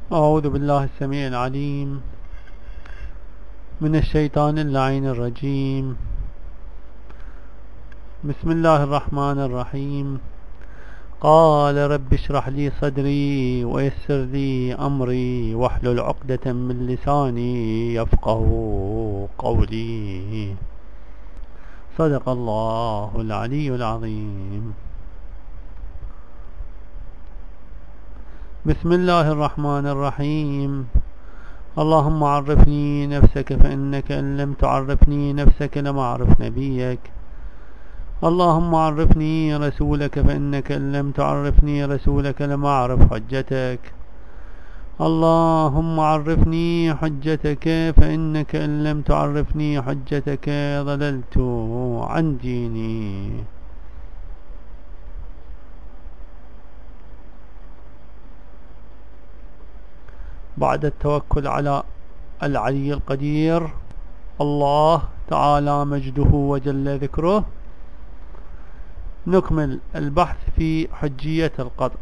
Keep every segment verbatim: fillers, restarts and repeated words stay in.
أعوذ بالله السميع العليم من الشيطان اللعين الرجيم. بسم الله الرحمن الرحيم. قال رب اشرح لي صدري ويسر لي أمري واحلل عقدة من لساني يفقه قولي. صدق الله العلي العظيم. بسم الله الرحمن الرحيم. اللهم عرفني نفسك فإنك إن لم تعرفني نفسك لم أعرف نبيك. اللهم عرفني رسولك فإنك إن لم تعرفني رسولك لم أعرف حجتك. اللهم عرفني حجتك فإنك إن لم تعرفني حجتك ضللت عن ديني. بعد التوكل على العلي القدير الله تعالى مجده وجل ذكره، نكمل البحث في حجية القطع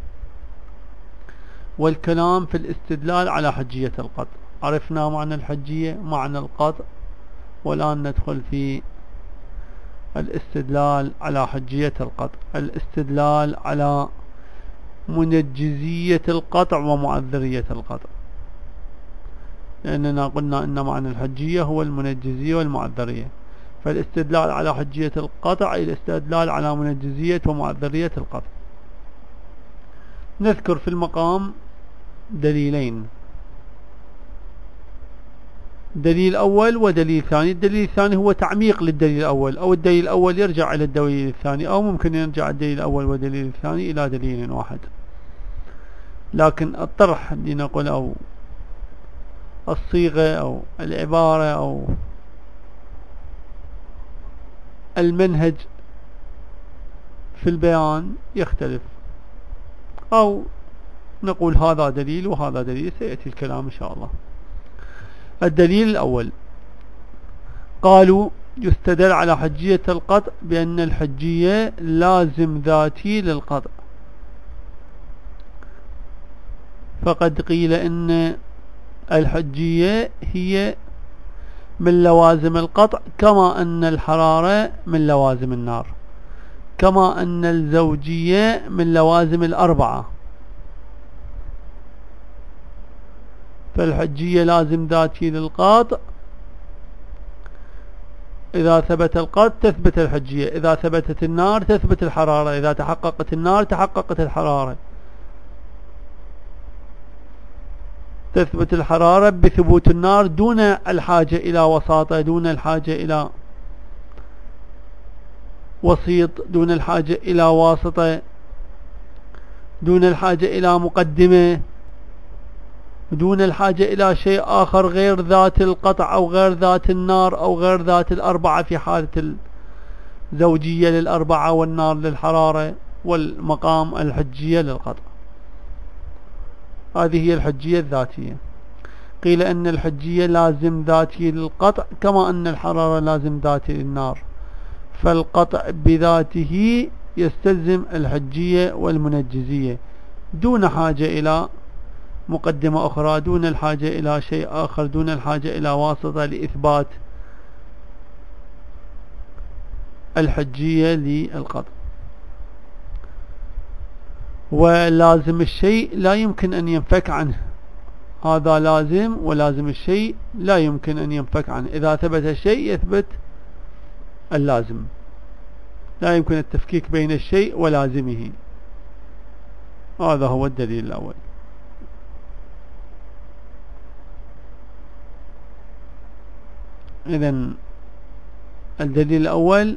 والكلام في الاستدلال على حجية القطع. عرفنا معنى الحجية، معنى القطع، والآن ندخل في الاستدلال على حجية القطع، الاستدلال على منجزية القطع ومعذرية القطع، لأننا قلنا أن معنى الحجية هو المنجزية والمعذرية، فالاستدلال على حجية القطع أي الاستدلال على منجزية ومعذرية القطع. نذكر في المقام دليلين، دليل أول ودليل ثاني. الدليل الثاني هو تعميق للدليل الأول، أو الدليل الأول يرجع إلى الدليل الثاني، أو ممكن يرجع الدليل الأول والدليل الثاني إلى دليل واحد، لكن الطرح لنقول أو الصيغة أو العبارة أو المنهج في البيان يختلف، أو نقول هذا دليل وهذا دليل، سيأتي الكلام إن شاء الله. الدليل الأول، قالوا يستدل على حجية القطع بأن الحجية لازم ذاتي للقطع، فقد قيل إن الحجية هي من لوازم القطع، كما أن الحرارة من لوازم النار، كما أن الزوجية من لوازم الأربعة. فالحجية لازم ذاتي للقطع، إذا ثبت القطع تثبت الحجية، إذا ثبتت النار تثبت الحرارة، إذا تحققت النار تحققت الحرارة. تثبت الحرارة بثبوت النار دون الحاجة إلى وساطة، دون الحاجة إلى وسيط، دون الحاجة إلى واسطة، دون الحاجة إلى مقدمة، دون الحاجة إلى شيء آخر غير ذات القطع أو غير ذات النار أو غير ذات الأربعة، في حالة الزوجية للأربعة والنار للحرارة والمقام الحجية للقطع. هذه هي الحجية الذاتية. قيل أن الحجية لازم ذاتي للقطع، كما أن الحرارة لازم ذاتي للنار، فالقطع بذاته يستلزم الحجية والمنجزية دون حاجة إلى مقدمة أخرى، دون الحاجة إلى شيء آخر، دون الحاجة إلى واسطة لإثبات الحجية للقطع. ولازم الشيء لا يمكن أن ينفك عنه، هذا لازم، ولازم الشيء لا يمكن أن ينفك عنه. إذا ثبت الشيء يثبت اللازم، لا يمكن التفكيك بين الشيء ولازمه. هذا هو الدليل الأول. إذن الدليل الأول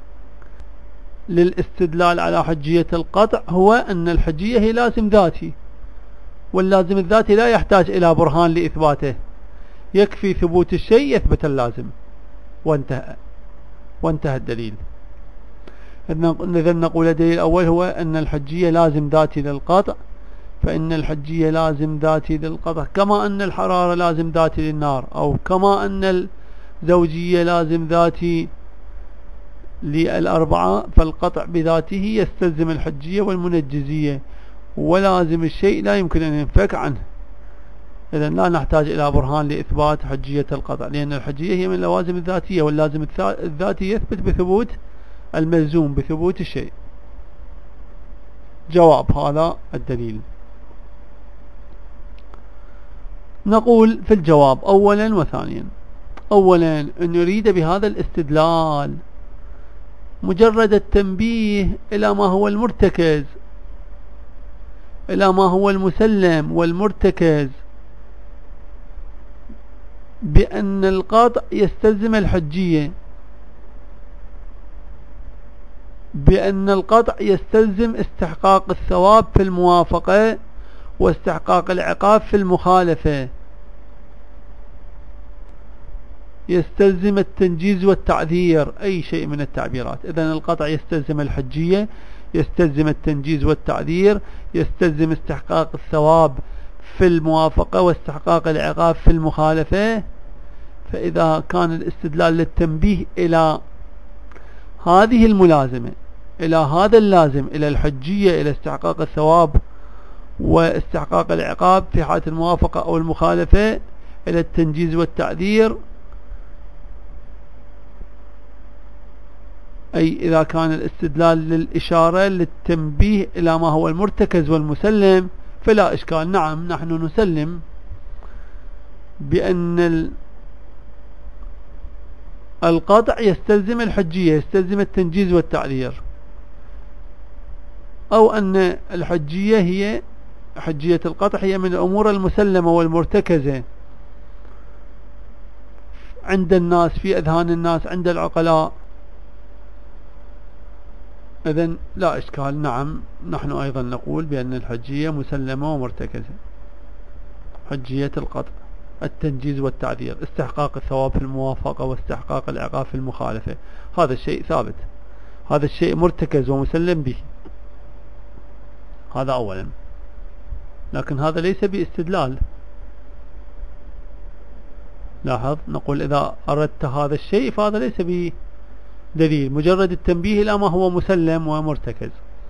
للاستدلال على حجية القطع هو أن الحجية هي لازم ذاتي، واللازم الذاتي لا يحتاج إلى برهان لإثباته، يكفي ثبوت الشيء يثبت اللازم، وانتهى وانتهى الدليل. إذن نقول الدليل الأول هو أن الحجية لازم ذاتي للقطع، فإن الحجية لازم ذاتي للقطع، كما أن الحرارة لازم ذاتي للنار، أو كما أن الزوجية لازم ذاتي للأربعة، فالقطع بذاته يستلزم الحجية والمنجزية، ولازم الشيء لا يمكن أن ينفك عنه، إذا لا نحتاج إلى برهان لإثبات حجية القطع، لأن الحجية هي من اللوازم الذاتية، واللازم الذاتي يثبت بثبوت الملزوم، بثبوت الشيء. جواب هذا الدليل. نقول في الجواب أولا وثانيا. أولا أن نريد بهذا الاستدلال مجرد التنبيه إلى ما هو المرتكز، إلى ما هو المسلم والمرتكز، بأن القطع يستلزم الحجية، بأن القطع يستلزم استحقاق الثواب في الموافقة واستحقاق العقاب في المخالفة، يستلزم التنجيز والتعذير، أي شيء من التعبيرات. إذن القطع يستلزم الحجية، يستلزم التنجيز والتعذير، يستلزم استحقاق الثواب في الموافقة واستحقاق العقاب في المخالفة. فإذا كان الاستدلال للتنبيه إلى هذه الملازمة، إلى هذا اللازم، إلى الحجية، إلى استحقاق الثواب واستحقاق العقاب في حالة الموافقة أو المخالفة، إلى التنجيز والتعذير، أي إذا كان الاستدلال للإشارة للتنبيه إلى ما هو المرتكز والمسلم، فلا إشكال. نعم، نحن نسلم بأن القطع يستلزم الحجية، يستلزم التنجيز والتعذير، أو أن الحجية هي حجية القطع هي من الأمور المسلمة والمرتكزة عند الناس، في أذهان الناس، عند العقلاء. إذن لا إشكال. نعم، نحن أيضا نقول بأن الحجية مسلمة ومرتكزة. حجية القطع، التنجيز والتعذير، استحقاق الثواب في الموافقة واستحقاق العقاب في المخالفة، هذا الشيء ثابت، هذا الشيء مرتكز ومسلم به. هذا أولا. لكن هذا ليس باستدلال. لاحظ، نقول إذا أردت هذا الشيء فهذا ليس بدليل، مجرد التنبيه إلى ما هو مسلم ومرتكز.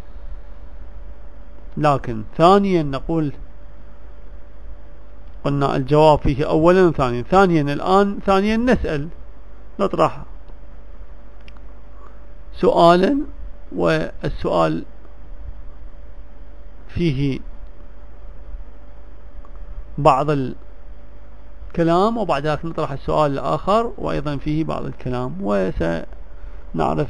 لكن ثانيا نقول، قلنا الجواب فيه أولا وثانيا. ثانيا الآن ثانيا نسأل، نطرح سؤالا، والسؤال فيه بعض الكلام، وبعد ذلك نطرح السؤال الآخر وأيضا فيه بعض الكلام، وسنعرف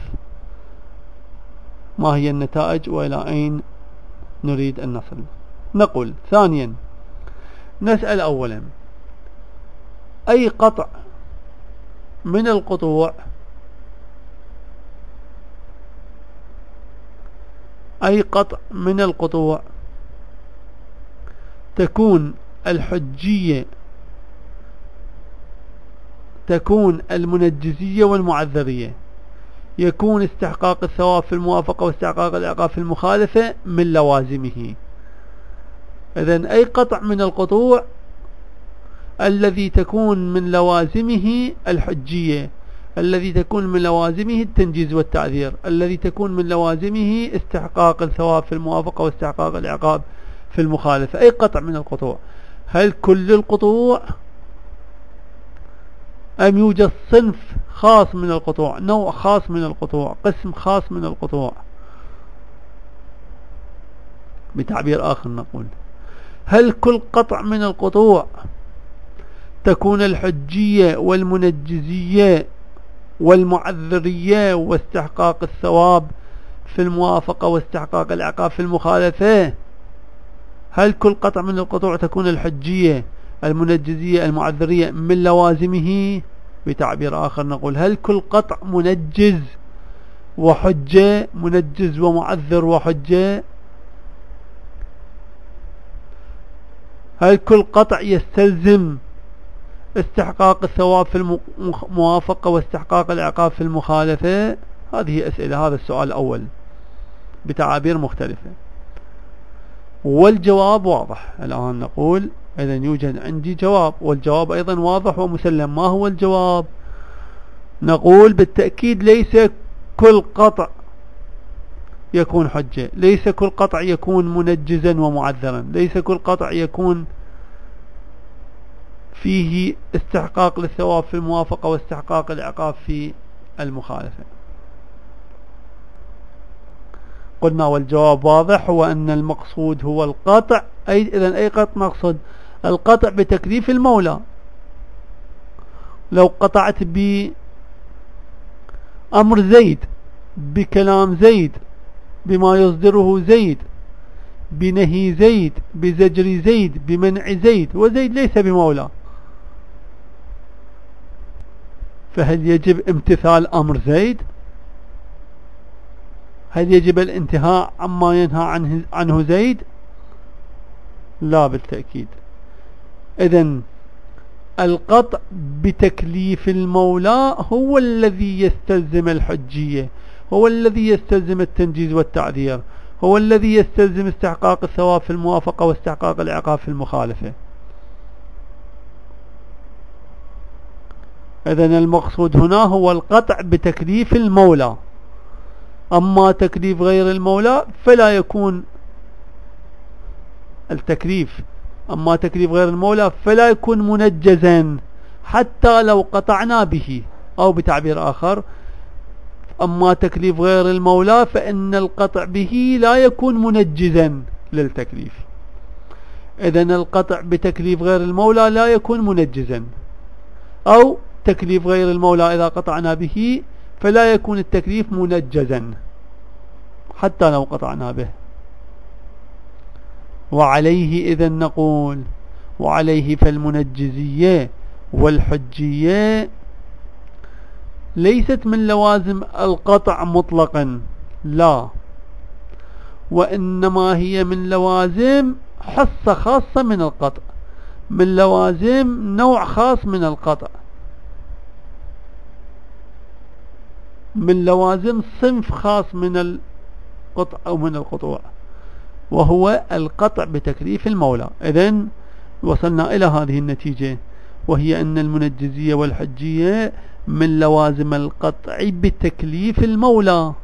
ما هي النتائج وإلى أين نريد أن نصل. نقول ثانيا، نسأل أولا: أي قطع من القطوع أي قطع من القطوع تكون الحجية، تكون المنجزية والمعذرية، يكون استحقاق الثواب في الموافقة واستحقاق العقاب في المخالفة من لوازمه. إذن أي قطع من القطوع الذي تكون من لوازمه الحجية، الذي تكون من لوازمه التنجيز والتعذير، الذي تكون من لوازمه استحقاق الثواب في الموافقة واستحقاق العقاب في المخالفة. أي قطع من القطوع. هل كل القطوع، أم يوجد صنف خاص من القطوع، نوع خاص من القطوع، قسم خاص من القطوع؟ بتعبير آخر نقول: هل كل قطع من القطوع تكون الحجية والمنجزية والمعذرية واستحقاق الثواب في الموافقة واستحقاق العقاب في المخالفة؟ هل كل قطع من القطوع تكون الحجية المنجزية المعذرية من لوازمه؟ بتعبير آخر نقول: هل كل قطع منجز وحجة، منجز ومعذر وحجة؟ هل كل قطع يستلزم استحقاق الثواب في الموافقة واستحقاق العقاب في المخالفة؟ هذه أسئلة. هذا السؤال الأول بتعابير مختلفة، والجواب واضح. الآن نقول إذا يوجد عندي جواب، والجواب أيضا واضح ومسلم. ما هو الجواب؟ نقول بالتأكيد ليس كل قطع يكون حجة، ليس كل قطع يكون منجزا ومعذرا، ليس كل قطع يكون فيه استحقاق للثواب في الموافقة واستحقاق العقاب في المخالفة. قلنا والجواب واضح، هو أن المقصود هو القطع. أي إذن أي قطع مقصود؟ القطع بتكليف المولى. لو قطعت بأمر زيد، بكلام زيد، بما يصدره زيد، بنهي زيد، بزجر زيد، بمنع زيد، وزيد ليس بمولى، فهل يجب امتثال أمر زيد؟ هل يجب الانتهاء عما ينهى عنه, عنه زيد؟ لا بالتأكيد. إذن القطع بتكليف المولى هو الذي يستلزم الحجية، هو الذي يستلزم التنجيز والتعذير، هو الذي يستلزم استحقاق الثواب في الموافقة واستحقاق العقاب في المخالفة. إذن المقصود هنا هو القطع بتكليف المولى. أما تكليف غير المولى فلا يكون التكليف أما تكليف غير المولى فلا يكون منجزا حتى لو قطعنا به، أو بتعبير آخر، أما تكليف غير المولى فإن القطع به لا يكون منجزا للتكليف. إذن القطع بتكليف غير المولى لا يكون منجزا، أو تكليف غير المولى إذا قطعنا به فلا يكون التكليف منجزا حتى لو قطعنا به. وعليه إذن نقول وعليه فالمنجزية والحجية ليست من لوازم القطع مطلقا، لا، وإنما هي من لوازم حصة خاصة من القطع، من لوازم نوع خاص من القطع، من لوازم صنف خاص من القطع أو من القطوع، وهو القطع بتكليف المولى. إذن وصلنا إلى هذه النتيجة، وهي أن المنجزية والحجية من لوازم القطع بتكليف المولى.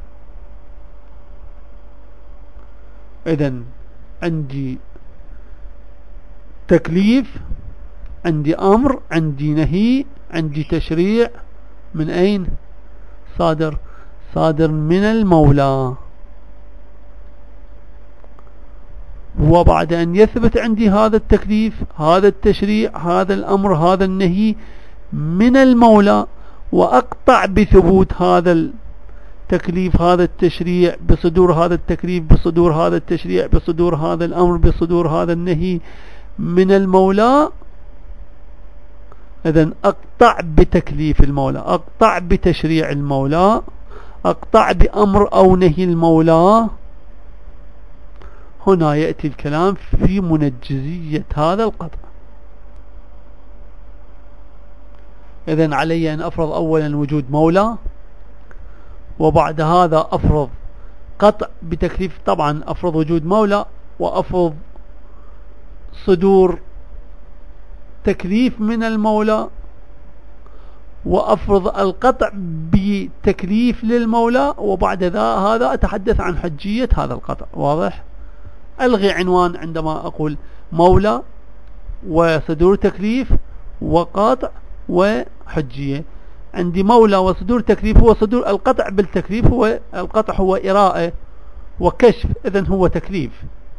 إذن عندي تكليف، عندي أمر، عندي نهي، عندي تشريع، من أين صادر؟ صادر من المولى. وبعد أن يثبت عندي هذا التكليف، هذا التشريع، هذا الأمر، هذا النهي من المولى، وأقطع بثبوت هذا التكليف، هذا التشريع، بصدور هذا التكليف، بصدور هذا التشريع، بصدور هذا الأمر، بصدور هذا النهي من المولى. إذن أقطع بتكليف المولى، أقطع بتشريع المولى، أقطع بأمر أو نهي المولى. هنا يأتي الكلام في منجزية هذا القطع. إذن علي أن أفرض أولا وجود مولى، وبعد هذا أفرض قطع بتكليف. طبعا أفرض وجود مولى، وأفرض صدور تكليف من المولى، وأفرض القطع بتكليف للمولى، وبعد ذا هذا أتحدث عن حجية هذا القطع. واضح؟ ألغي عنوان عندما أقول مولى وصدور تكليف وقطع وحجية. عندي مولى وصدور تكليف، هو صدور القطع بالتكليف، هو القطع هو إراءة وكشف، إذن هو تكليف.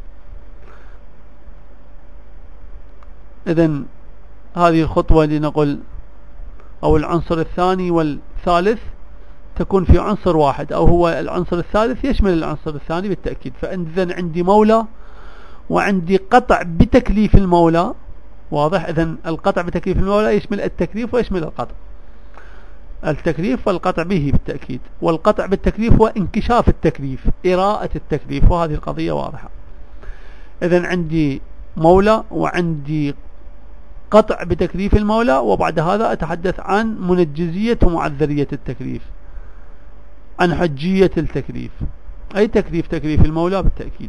إذن هذه الخطوة لنقول أو العنصر الثاني والثالث تكون في عنصر واحد، أو هو العنصر الثالث يشمل العنصر الثاني بالتأكيد. فإذن عندي مولى وعندي قطع بتكليف المولى. واضح؟ إذن القطع بتكليف المولى يشمل التكليف ويشمل القطع، التكليف والقطع به بالتأكيد. والقطع بالتكليف هو انكشاف التكليف، إراءة التكليف، وهذه القضية واضحة. إذن عندي مولى وعندي قطع بتكليف المولى، وبعد هذا أتحدث عن منجزية ومعذرية التكليف، عن حجية التكليف، أي تكليف تكليف المولى بالتأكيد.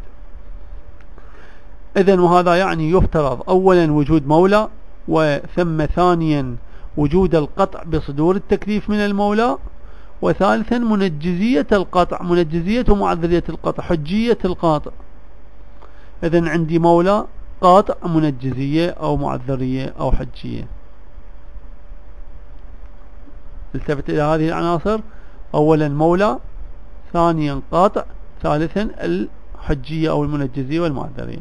إذن وهذا يعني يفترض أولا وجود مولى، وثم ثانيا وجود القطع بصدور التكليف من المولى، وثالثا منجزية القطع، منجزية ومعذرية القطع، حجية القاطع. إذن عندي مولى، قاطع منجزية أو معذرية أو حجية. التفت إلى هذه العناصر: أولا مولى، ثانيا قاطع، ثالثا الحجية أو المنجزية والمعذرية.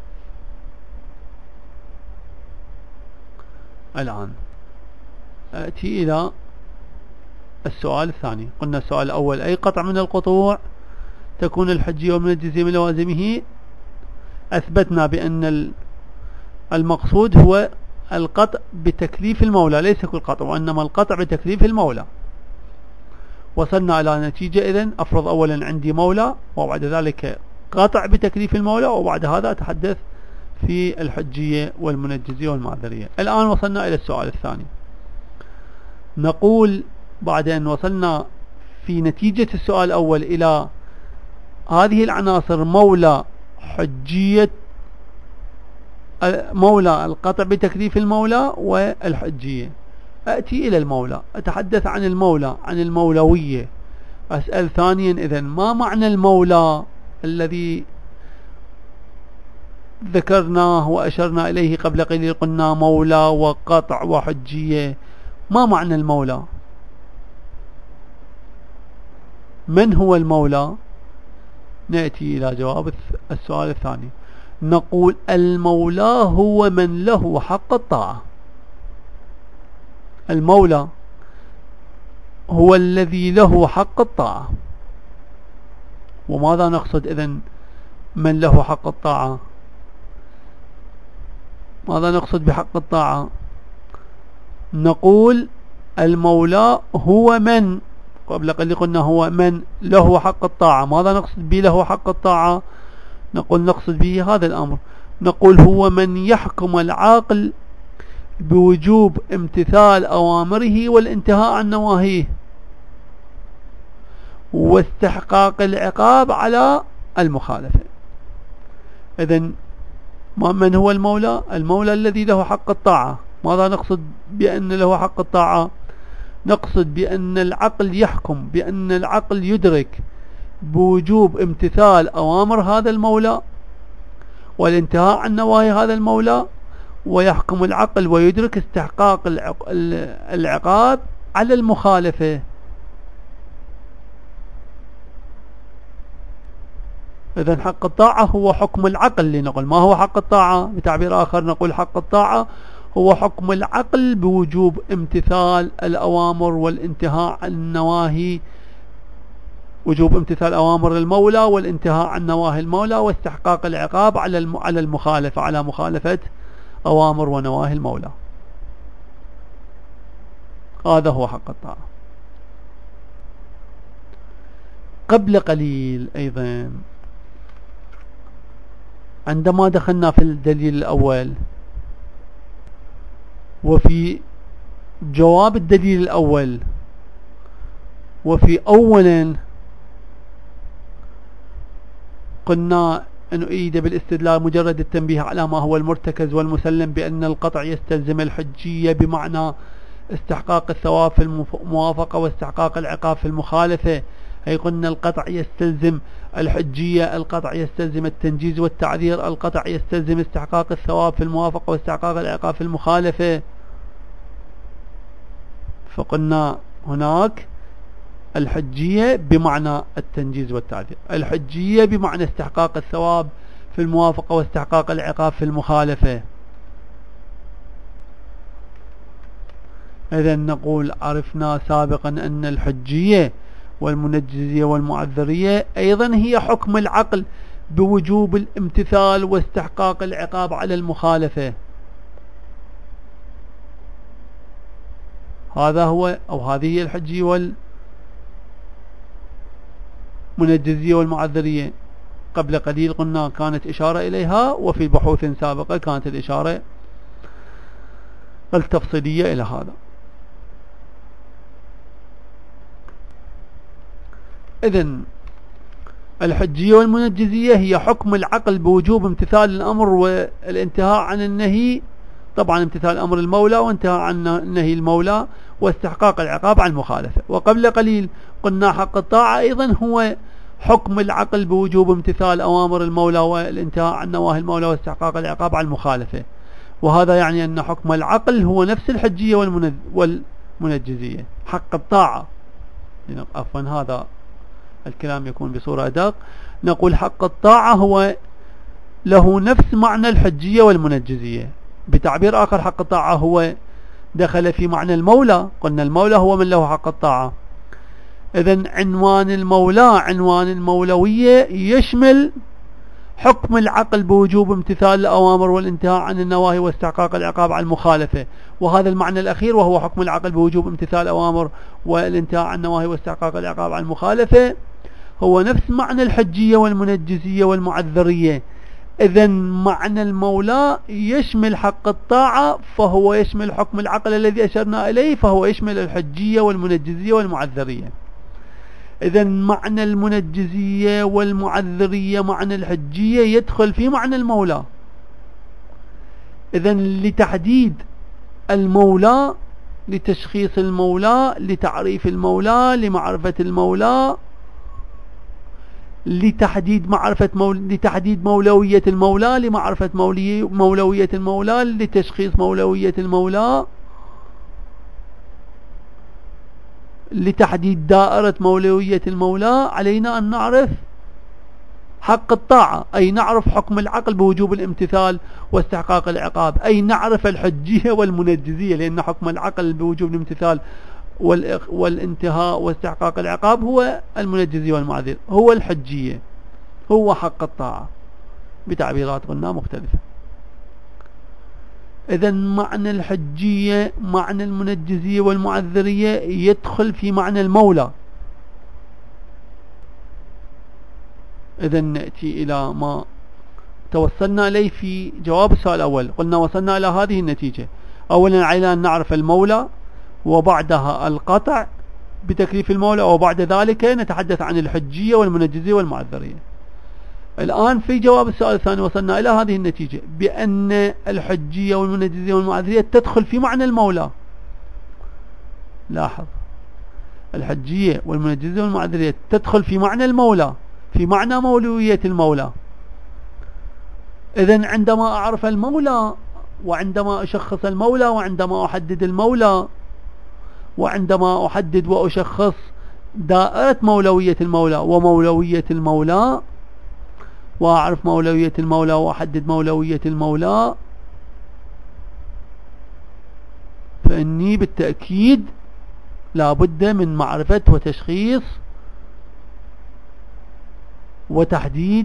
الآن أتي إلى السؤال الثاني. قلنا السؤال الأول: أي قطع من القطوع تكون الحجية والمنجزية من لوازمه؟ أثبتنا بأن المقصود هو القطع بتكليف المولى، ليس كل قطع، وإنما القطع بتكليف المولى. وصلنا إلى نتيجة. إذن أفرض أولا عندي مولى، وبعد ذلك قطع بتكليف المولى، وبعد هذا أتحدث في الحجية والمنجزية والمعذرية. الآن وصلنا إلى السؤال الثاني. نقول بعد أن وصلنا في نتيجة السؤال الأول إلى هذه العناصر: مولى، حجية، مولى، القطع بتكليف المولى، والحجية. أتي إلى المولى، أتحدث عن المولى، عن المولوية. أسأل ثانيا: إذن ما معنى المولى الذي ذكرناه وأشرنا إليه قبل قليل؟ قلنا مولى وقطع وحجية. ما معنى المولى؟ من هو المولى؟ نأتي إلى جواب السؤال الثاني. نقول: المولى هو من له حق الطاعة. المولى هو الذي له حق الطاعة. وماذا نقصد إذن من له حق الطاعة؟ ماذا نقصد بحق الطاعة؟ نقول المولى هو من، قبل قليل قلنا هو من له حق الطاعة. ماذا نقصد به له حق الطاعة؟ نقول نقصد به هذا الأمر. نقول هو من يحكم العاقل بوجوب امتثال أوامره والانتهاء عن نواهيه واستحقاق العقاب على المخالفة. إذن من هو المولى؟ المولى الذي له حق الطاعة. ماذا نقصد بأن له حق الطاعة؟ نقصد بأن العقل يحكم، بأن العقل يدرك بوجوب امتثال أوامر هذا المولى والانتهاء عن نواهي هذا المولى، ويحكم العقل ويدرك استحقاق العقاب على المخالفة. إذن حق الطاعة هو حكم العقل لنقول. ما هو حق الطاعة؟ بتعبير آخر نقول حق الطاعة هو حكم العقل بوجوب امتثال الأوامر والانتهاء عن النواهي، وجوب امتثال أوامر المولى والانتهاء عن نواهي المولى واستحقاق العقاب على على المخالفة، على مخالفة أوامر ونواهي المولى. هذا هو حق الطاعة. قبل قليل أيضا عندما دخلنا في الدليل الأول وفي جواب الدليل الأول وفي أولا قلنا أن أعيد بالاستدلال مجرد التنبيه على ما هو المرتكز والمسلم بأن القطع يستلزم الحجية بمعنى استحقاق الثواب في الموافقة واستحقاق العقاب في المخالفة. أي قلنا القطع يستلزم الحجية، القطع يستلزم التنجيز والتعذير، القطع يستلزم استحقاق الثواب في الموافقة واستحقاق العقاب في المخالفة. فقلنا هناك الحجية بمعنى التنجيز والتعذير، الحجية بمعنى استحقاق الثواب في الموافقة واستحقاق العقاب في المخالفة. إذن نقول عرفنا سابقا أن الحجية والمنجزية والمعذرية أيضا هي حكم العقل بوجوب الامتثال واستحقاق العقاب على المخالفة. هذا هو أو هذه هي الحجية والمنجزية والمعذرية. قبل قليل قلنا كانت إشارة إليها، وفي بحوث سابقة كانت الإشارة التفصيلية إلى هذا. إذن الحجية والمنجزية هي حكم العقل بوجوب امتثال الأمر والانتهاء عن النهي، طبعا امتثال أمر المولى وانتهاء عن نهي المولى واستحقاق العقاب عن المخالفة. وقبل قليل قلنا حق الطاعة أيضا هو حكم العقل بوجوب امتثال أوامر المولى والانتهاء عن نواهي المولى واستحقاق العقاب على المخالفة. وهذا يعني أن حكم العقل هو نفس الحجية والمنجزية. حق الطاعة، عفوا هذا الكلام يكون بصورة أدق، نقول حق الطاعة هو له نفس معنى الحجية والمنجزية. بتعبير آخر حق الطاعة هو دخل في معنى المولى، قلنا المولى هو من له حق الطاعة. إذن عنوان المولى عنوان المولوية يشمل حكم العقل بوجوب امتثال الأوامر والانتهاء عن النواهي واستحقاق العقاب على المخالفة. وهذا المعنى الأخير وهو حكم العقل بوجوب امتثال الأوامر والانتهاء عن النواهي واستحقاق العقاب على المخالفة هو نفس معنى الحجية والمنجزية والمعذرية. إذن معنى المولى يشمل حق الطاعة، فهو يشمل حكم العقل الذي أشرنا إليه، فهو يشمل الحجية والمنجزية والمعذرية. إذن معنى المنجزية والمعذرية معنى الحجية يدخل في معنى المولى. إذن لتحديد المولى، لتشخيص المولى، لتعريف المولى، لمعرفة المولى، لتحديد معرفة مول... لتحديد مولوية المولى، لمعرفة مولي... مولوية المولى، لتشخيص مولوية المولى، لتحديد دائرة مولوية المولى، علينا أن نعرف حق الطاعة، أي نعرف حكم العقل بوجوب الامتثال واستحقاق العقاب، أي نعرف الحجية والمنجزية، لأن حكم العقل بوجوب الامتثال والانتهاء واستحقاق العقاب هو المنجزية والمعذر، هو الحجية، هو حق الطاعة، بتعبيرات قلنا مختلفة. إذن معنى الحجية معنى المنجزية والمعذرية يدخل في معنى المولى. إذن نأتي إلى ما توصلنا إليه في جواب السؤال الأول. قلنا وصلنا إلى هذه النتيجة: أولا علينا أن نعرف المولى، وبعدها القطع بتكليف المولى، وبعد ذلك نتحدث عن الحجية والمنجزية والمعذرية. الآن في جواب السؤال الثاني وصلنا إلى هذه النتيجة بأن الحجية والمنجزية والمعذرية تدخل في معنى المولى. لاحظ، الحجية والمنجزية والمعذرية تدخل في معنى المولى، في معنى مولوية المولى. إذن عندما أعرف المولى، وعندما أشخص المولى، وعندما أحدد المولى، وعندما أحدد وأشخص دائرة مولوية المولى ومولوية المولى، وأعرف مولوية المولى وأحدد مولوية المولى، فإني بالتأكيد لا بد من معرفة وتشخيص وتحديد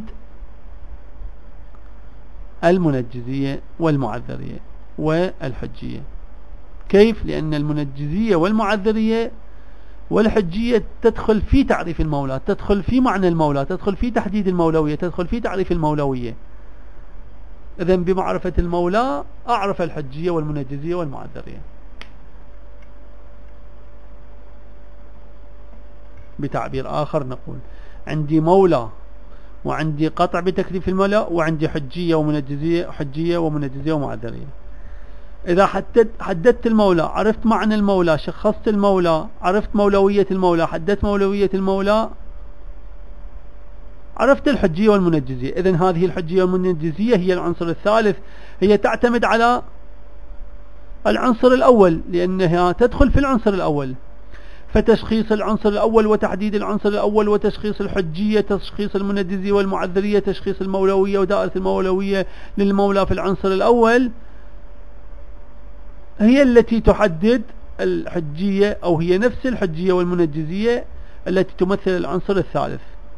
المنجزية والمعذرية والحجية. كيف؟ لأن المنجزية والمعذرية والحجية تدخل في تعريف المولى، تدخل في معنى المولى، تدخل في تحديد المولوية، تدخل في تعريف المولوية. إذن بمعرفة المولى أعرف الحجية والمنجزية والمعذرية. بتعبير آخر نقول عندي مولى، وعندي قطع بتكليف المولى، وعندي حجية ومنجزية، حجية ومنجزية ومعذرية. إذا حددت حددت المولى، عرفت معنى المولى، شخصت المولى، عرفت مولوية المولى، حددت مولوية المولى، عرفت الحجية والمنجزية. إذن هذه الحجية والمنجزية هي العنصر الثالث، هي تعتمد على العنصر الأول لأنها تدخل في العنصر الأول. فتشخيص العنصر الأول وتحديد العنصر الأول وتشخيص الحجية، تشخيص المنجزية والمعذرية، تشخيص المولوية ودائرة المولوية للمولى في العنصر الأول، هي التي تحدد الحجية، أو هي نفس الحجية والمنجزية التي تمثل العنصر الثالث.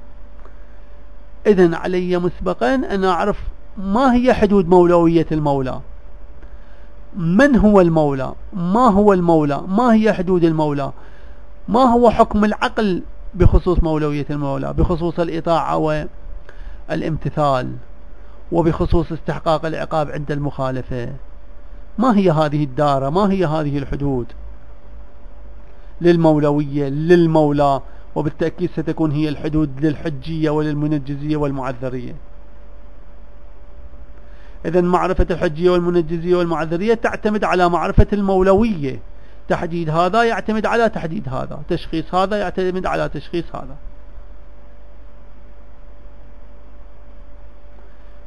إذن علي مسبقا أن أعرف ما هي حدود مولوية المولى، من هو المولى، ما هو المولى، ما هي حدود المولى، ما هو حكم العقل بخصوص مولوية المولى، بخصوص الإطاعة والامتثال، وبخصوص استحقاق العقاب عند المخالفة. ما هي هذه الدارة، ما هي هذه الحدود للمولوية للمولى، وبالتأكيد ستكون هي الحدود للحجية وللمنجزية والمعذرية. إذن معرفة الحجية والمنجزية والمعذرية تعتمد على معرفة المولوية، تحديد هذا يعتمد على تحديد هذا، تشخيص هذا يعتمد على تشخيص هذا.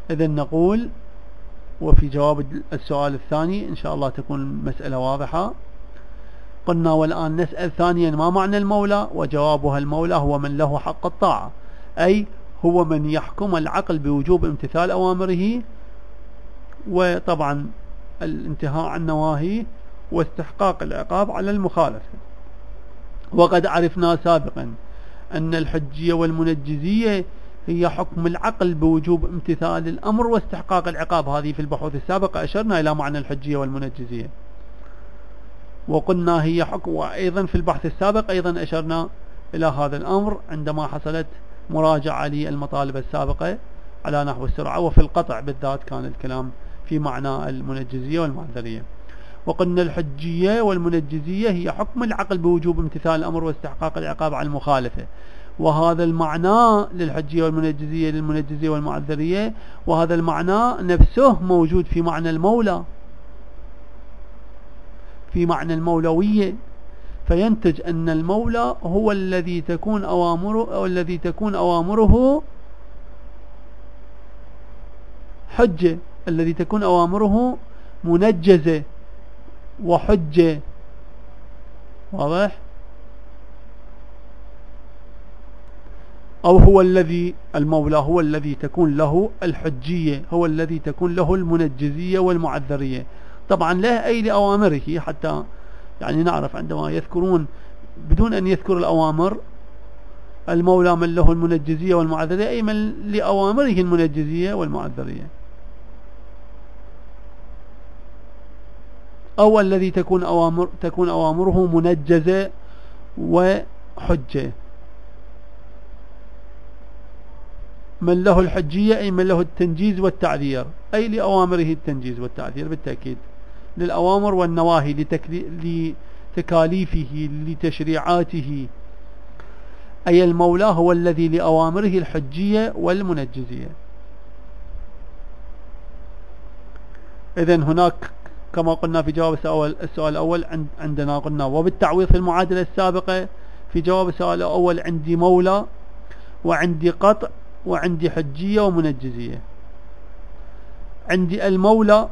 إذا نقول، وفي جواب السؤال الثاني إن شاء الله تكون المسألة واضحة. قلنا والآن نسأل ثانيا ما معنى المولى؟ وجوابها المولى هو من له حق الطاعة، أي هو من يحكم العقل بوجوب امتثال أوامره، وطبعا الانتهاء عن نواهيه، واستحقاق العقاب على المخالفة. وقد عرفنا سابقا أن الحجية والمنجزية هي حكم العقل بوجوب امتثال الأمر واستحقاق العقاب. هذه في البحوث السابقة أشرنا إلى معنى الحجية والمنجزية، وقلنا هي حكم، وأيضا في البحث السابق أيضا أشرنا إلى هذا الأمر عندما حصلت مراجعة للمطالب السابقة على نحو السرعة. وفي القطع بالذات كان الكلام في معنى المنجزية والمعذرية. وقلنا الحجية والمنجزية هي حكم العقل بوجوب امتثال الأمر واستحقاق العقاب على المخالفة، وهذا المعنى للحجية والمنجزية للمنجزية والمعذرية، وهذا المعنى نفسه موجود في معنى المولى، في معنى المولوية. فينتج أن المولى هو الذي تكون أوامره أو الذي تكون أوامره حجة، الذي تكون أوامره منجزة وحجة. واضح؟ أو هو الذي المولى هو الذي تكون له الحجية، هو الذي تكون له المنجزية والمعذرية. طبعا له أي لأوامره، حتى يعني نعرف عندما يذكرون بدون أن يذكر الأوامر المولى من له المنجزية والمعذرية، أي من لأوامره المنجزية والمعذرية. أو الذي تكون أوامر تكون أوامره منجزة وحجة. من له الحجية أي من له التنجيز والتعذير، أي لأوامره التنجيز والتعذير بالتأكيد، للأوامر والنواهي، لتكاليفه، لتشريعاته. أي المولى هو الذي لأوامره الحجية والمنجزية. إذن هناك كما قلنا في جواب السؤال الأول عندنا قلنا وبالتعويض في المعادلة السابقة في جواب السؤال الأول عندي مولى وعندي قطع وعندي حجية ومنجزية. عندي المولى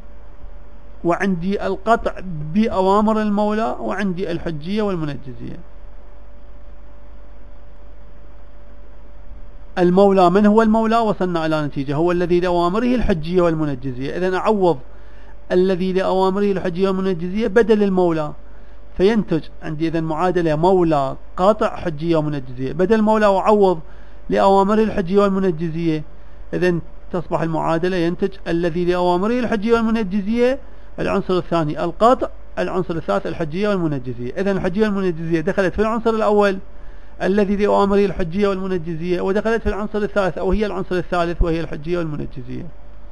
وعندي القطع بأوامر المولى وعندي الحجية والمنجزية. المولى من هو المولى؟ وصلنا إلى نتيجة هو الذي لأوامره الحجية والمنجزية. إذن أعوض الذي لأوامره الحجية والمنجزية بدل المولى، فينتج عندي إذن معادلة مولى قاطع حجية ومنجزية بدل مولى وعوض لأوامره الحجية والمنجزية. إذن تصبح المعادلة ينتج الذي لأوامره الحجية والمنجزية العنصر الثاني القاطع، العنصر الثالث الحجية والمنجزية. إذن الحجية والمنجزية دخلت في العنصر الأول الذي لأوامره الحجية والمنجزية، ودخلت في العنصر الثالث أو هي العنصر الثالث وهي الحجية والمنجزية.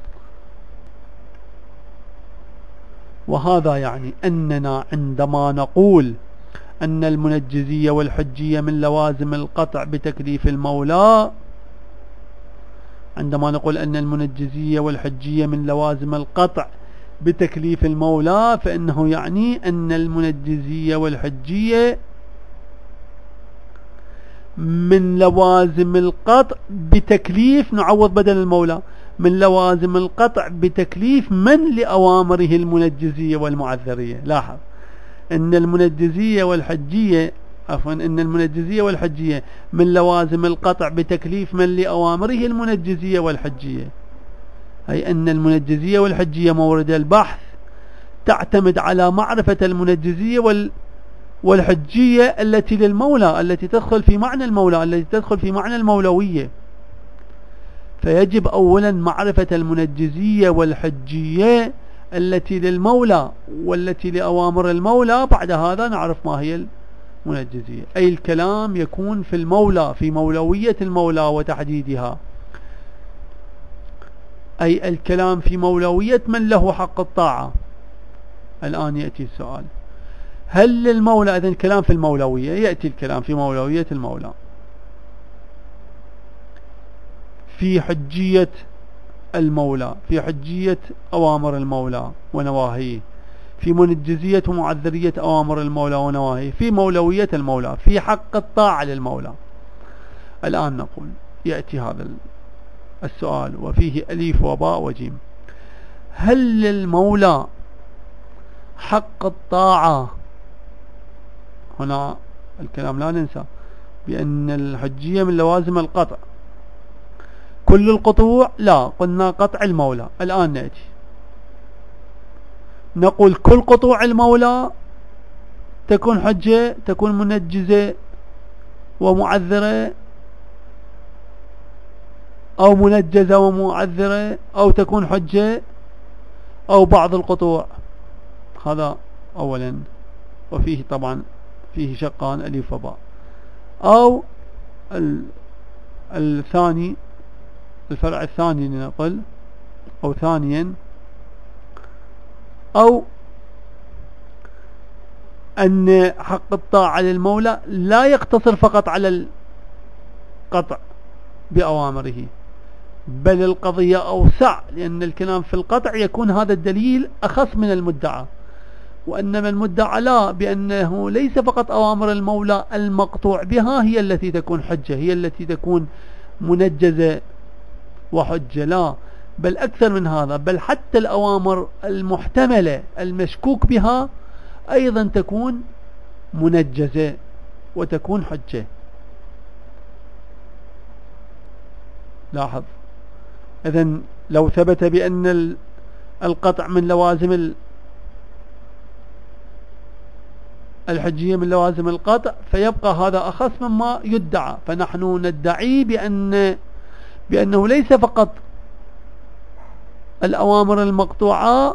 وهذا يعني أننا عندما نقول أن المنجزية والحجية من لوازم القطع بتكليف المولى، عندما نقول أن المنجزية والحجية من لوازم القطع بتكليف المولى، فإنه يعني أن المنجزية والحجية من لوازم القطع بتكليف، نعوض بدل المولى، من لوازم القطع بتكليف من لأوامره المنجزية والمعذرية. لاحظ ان المنجزية والحجية عفوا ان المنجزية والحجية من لوازم القطع بتكليف من لأوامره المنجزية والحجية، أي أن المنجزية والحجية مورد البحث تعتمد على معرفة المنجزية وال والحجية التي للمولى، التي تدخل في معنى المولى، التي تدخل في معنى المولوية. فيجب أولا معرفة المنجزية والحجية التي للمولى والتي لأوامر المولى، بعد هذا نعرف ما هي المنجزية. أي الكلام يكون في المولى، في مولوية المولى وتحديدها، أي الكلام في مولوية من له حق الطاعة. الآن يأتي السؤال، هل للمولى إذن كلام في المولوية؟ يأتي الكلام في مولوية المولى، في حجية المولى، في حجية أوامر المولى ونواهيه، في منجزية ومعذرية أوامر المولى ونواهيه، في مولوية المولى، في حق الطاعة للمولى. الآن نقول يأتي هذا السؤال وفيه أليف وباء وجيم. هل للمولى حق الطاعة؟ هنا الكلام لا ننسى بأن الحجية من لوازم القطع. كل القطوع لا، قلنا قطع المولى. الآن نأتي نقول كل قطوع المولى تكون حجة، تكون منجزة ومعذرة، أو منجزة ومعذرة، أو تكون حجة، أو بعض القطوع. هذا أولا، وفيه طبعا فيه شقان أليف وباء. أو الثاني الفرع الثاني لنقل، أو ثانيا، أو أن حق الطاعة للمولى لا يقتصر فقط على القطع بأوامره، بل القضية أوسع، لأن الكلام في القطع يكون هذا الدليل أخص من المدعى، وأنما المدعى لا، بأنه ليس فقط أوامر المولى المقطوع بها هي التي تكون حجة، هي التي تكون منجزة وحجة، لا، بل أكثر من هذا، بل حتى الأوامر المحتملة المشكوك بها أيضا تكون منجزة وتكون حجة. لاحظ، إذن لو ثبت بأن القطع من لوازم الحجية من لوازم القطع، فيبقى هذا أخص مما يدعى. فنحن ندعي بأن بأنه ليس فقط الأوامر المقطوعة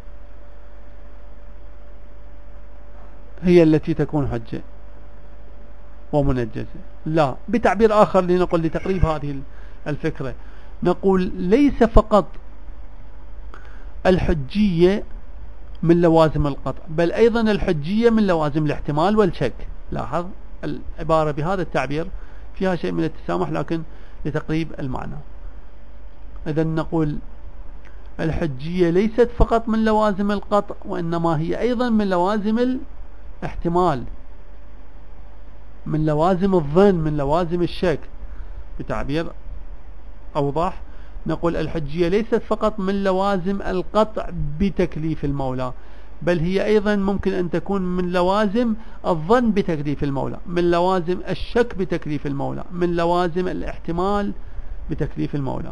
هي التي تكون حجة ومنجزة، لا، بتعبير آخر لنقول لتقريب هذه الفكرة، نقول ليس فقط الحجية من لوازم القطع، بل أيضا الحجية من لوازم الاحتمال والشك. لاحظ العبارة بهذا التعبير فيها شيء من التسامح، لكن لتقريب المعنى. إذن نقول الحجية ليست فقط من لوازم القطع، وإنما هي أيضا من لوازم الاحتمال، من لوازم الظن، من لوازم الشك. بتعبير أوضح نقول الحجية ليست فقط من لوازم القطع بتكليف المولى، بل هي أيضا ممكن أن تكون من لوازم الظن بتكليف المولى، من لوازم الشك بتكليف المولى، من لوازم الاحتمال بتكليف المولى.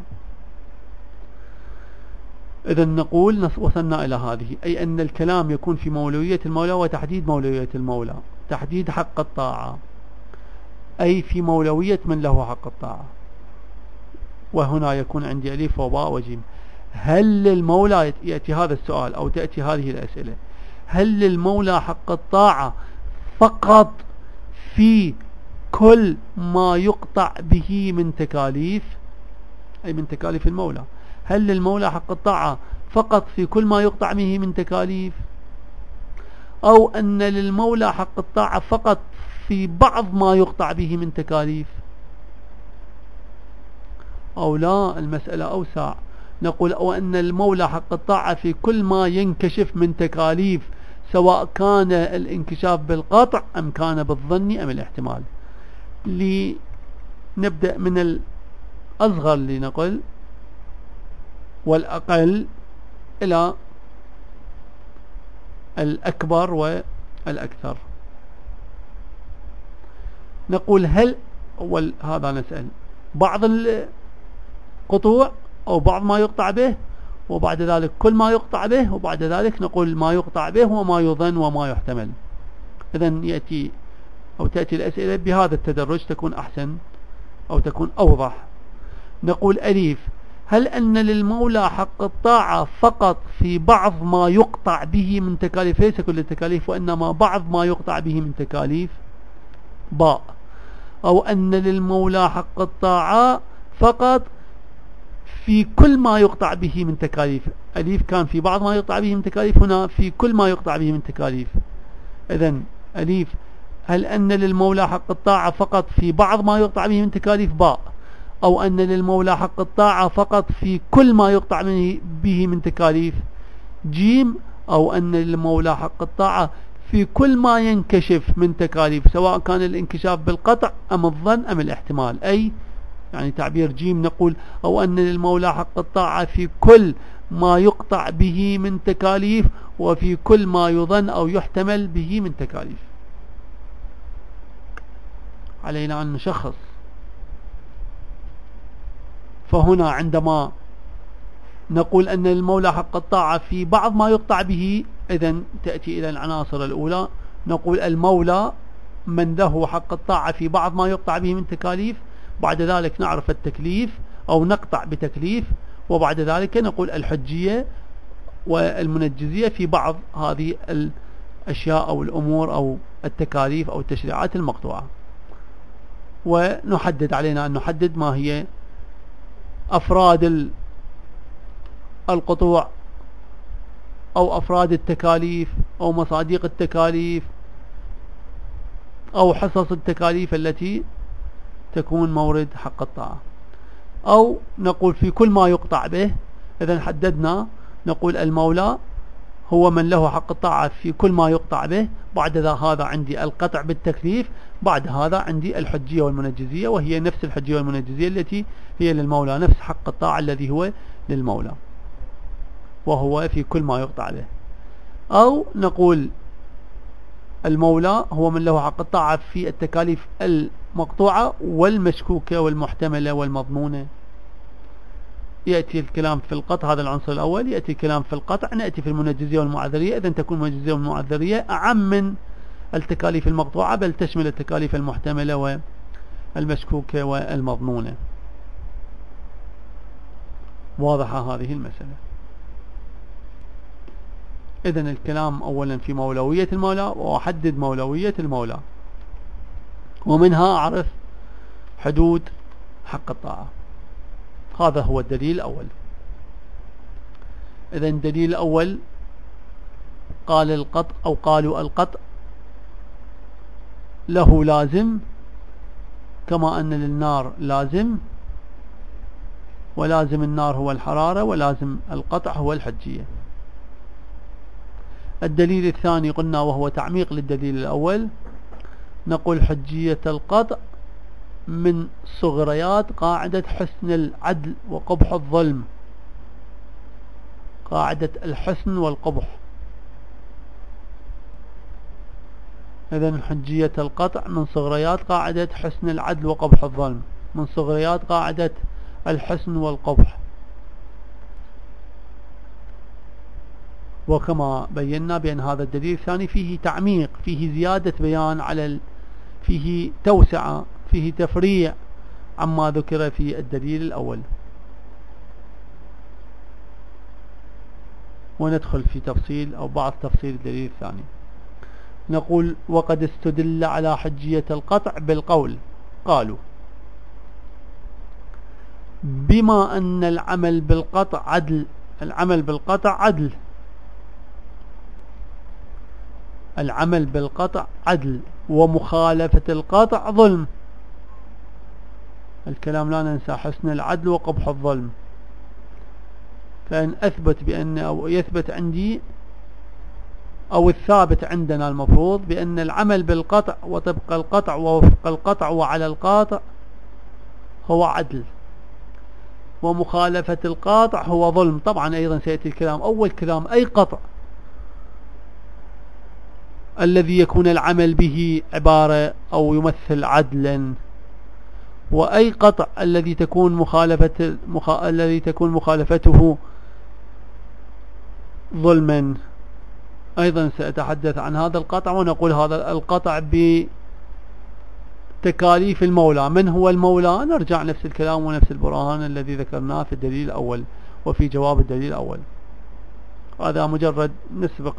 إذن نقول وصلنا إلى هذه، أي أن الكلام يكون في مولوية المولى وتحديد مولوية المولى، تحديد حق الطاعة، أي في مولوية من له حق الطاعة. وهنا يكون عندي أليف وباء وجيم. هل للمولى، يأتي هذا السؤال أو تأتي هذه الأسئلة، هل للمولى حق الطاعة فقط في كل ما يقطع به من تكاليف، أي من تكاليف المولى؟ هل للمولى حق الطاعة فقط في كل ما يقطع به من تكاليف، أو أن للمولى حق الطاعة فقط في بعض ما يقطع به من تكاليف، أو لا، المسألة أوسع، نقول أو أن المولى حق الطاعة في كل ما ينكشف من تكاليف، سواء كان الانكشاف بالقطع أم كان بالظن أم الاحتمال. لنبدأ من الأصغر لنقل والأقل إلى الأكبر والأكثر. نقول هل أول هذا نسأل بعض القطوع أو بعض ما يقطع به، وبعد ذلك كل ما يقطع به، وبعد ذلك نقول ما يقطع به وما يظن وما يحتمل. إذن يأتي أو تأتي الأسئلة بهذا التدرج، تكون أحسن أو تكون أوضح. نقول أليف، هل أن للمولى حق الطاعة فقط في بعض ما يقطع به من تكاليف، ليس كل التكاليف وإنما بعض ما يقطع به من تكاليف؟ باء، أو أن للمولى حق الطاعة فقط في كل ما يقطع به من تكاليف. أليف كان في بعض ما يقطع به من تكاليف، هنا في كل ما يقطع به من تكاليف. إذن أليف، هل أن للمولى حق الطاعة فقط في بعض ما يقطع به من تكاليف؟ باء، أو أن للمولى حق الطاعة فقط في كل ما يقطع به من تكاليف؟ جيم، أو أن للمولى حق الطاعة في كل ما ينكشف من تكاليف، سواء كان الانكشاف بالقطع أم الظن أم الاحتمال، أي يعني تعبير جيم نقول أو أن للمولى حق الطاعة في كل ما يقطع به من تكاليف وفي كل ما يظن أو يحتمل به من تكاليف. علينا أن نشخص. فهنا عندما نقول أن المولى حق الطاعة في بعض ما يقطع به، إذن تأتي إلى العناصر الأولى، نقول المولى من له حق الطاعة في بعض ما يقطع به من تكاليف، بعد ذلك نعرف التكليف أو نقطع بتكليف، وبعد ذلك نقول الحجية والمنجزية في بعض هذه الأشياء أو الأمور أو التكاليف أو التشريعات المقطوعة. ونحدد، علينا أن نحدد ما هي أفراد القطوع أو أفراد التكاليف أو مصادق التكاليف أو حصص التكاليف التي تكون مورد حق الطاعة. أو نقول في كل ما يقطع به، إذا حددنا نقول المولى هو من له حق الطاعة في كل ما يقطع به، بعد هذا عندي القطع بالتكليف، بعد هذا عندي الحجية والمنجزية، وهي نفس الحجية والمنجزية التي هي للمولى، نفس حق الطاعة الذي هو للمولى وهو في كل ما يقطع به. أو نقول المولى هو من له حق الطاعة في التكاليف المقطوعة والمشكوكة والمحتملة والمضمونة. يأتي الكلام في القطع، هذا العنصر الأول، يأتي الكلام في القطع، نأتي في المنجزية والمعذرية. إذن تكون المنجزية والمعذرية أعم من التكاليف المقطوعة، بل تشمل التكاليف المحتملة والمشكوكة والمضمونة. واضحة هذه المسألة. إذن الكلام أولا في مولوية المولى، وأحدد مولوية المولى، ومنها أعرف حدود حق الطاعة. هذا هو الدليل الأول. إذن الدليل الأول قال القطع أو قالوا القطع له لازم كما أن للنار لازم، ولازم النار هو الحرارة، ولازم القطع هو الحجية. الدليل الثاني قلنا وهو تعميق للدليل الأول، نقول حجية القطع من صغريات قاعدة حسن العدل وقبح الظلم، قاعدة الحسن والقبح. إذن حجية القطع من صغريات قاعدة حسن العدل وقبح الظلم، من صغريات قاعدة الحسن والقبح. وكما بينا بأن هذا الدليل الثاني فيه تعميق، فيه زيادة بيان على ال... فيه توسعة، فيه تفريع عما ذكر في الدليل الأول. وندخل في تفصيل أو بعض تفصيل الدليل الثاني. نقول وقد استدل على حجية القطع بالقول، قالوا بما أن العمل بالقطع عدل، العمل بالقطع عدل، العمل بالقطع عدل، ومخالفة القطع ظلم. الكلام لا ننسى حسن العدل وقبح الظلم. فإن أثبت بأن أو يثبت عندي أو الثابت عندنا المفروض بأن العمل بالقطع وطبق القطع ووفق القطع وعلى القاطع هو عدل، ومخالفة القاطع هو ظلم. طبعا أيضا سيأتي الكلام، أول كلام أي قطع الذي يكون العمل به عبارة أو يمثل عدلا، وأي قطع الذي تكون مخالفة مخ... الذي تكون مخالفته ظلما. أيضا سأتحدث عن هذا القطع، ونقول هذا القطع بتكاليف المولى. من هو المولى؟ نرجع نفس الكلام ونفس البرهان الذي ذكرناه في الدليل الأول وفي جواب الدليل الأول. هذا مجرد نسبق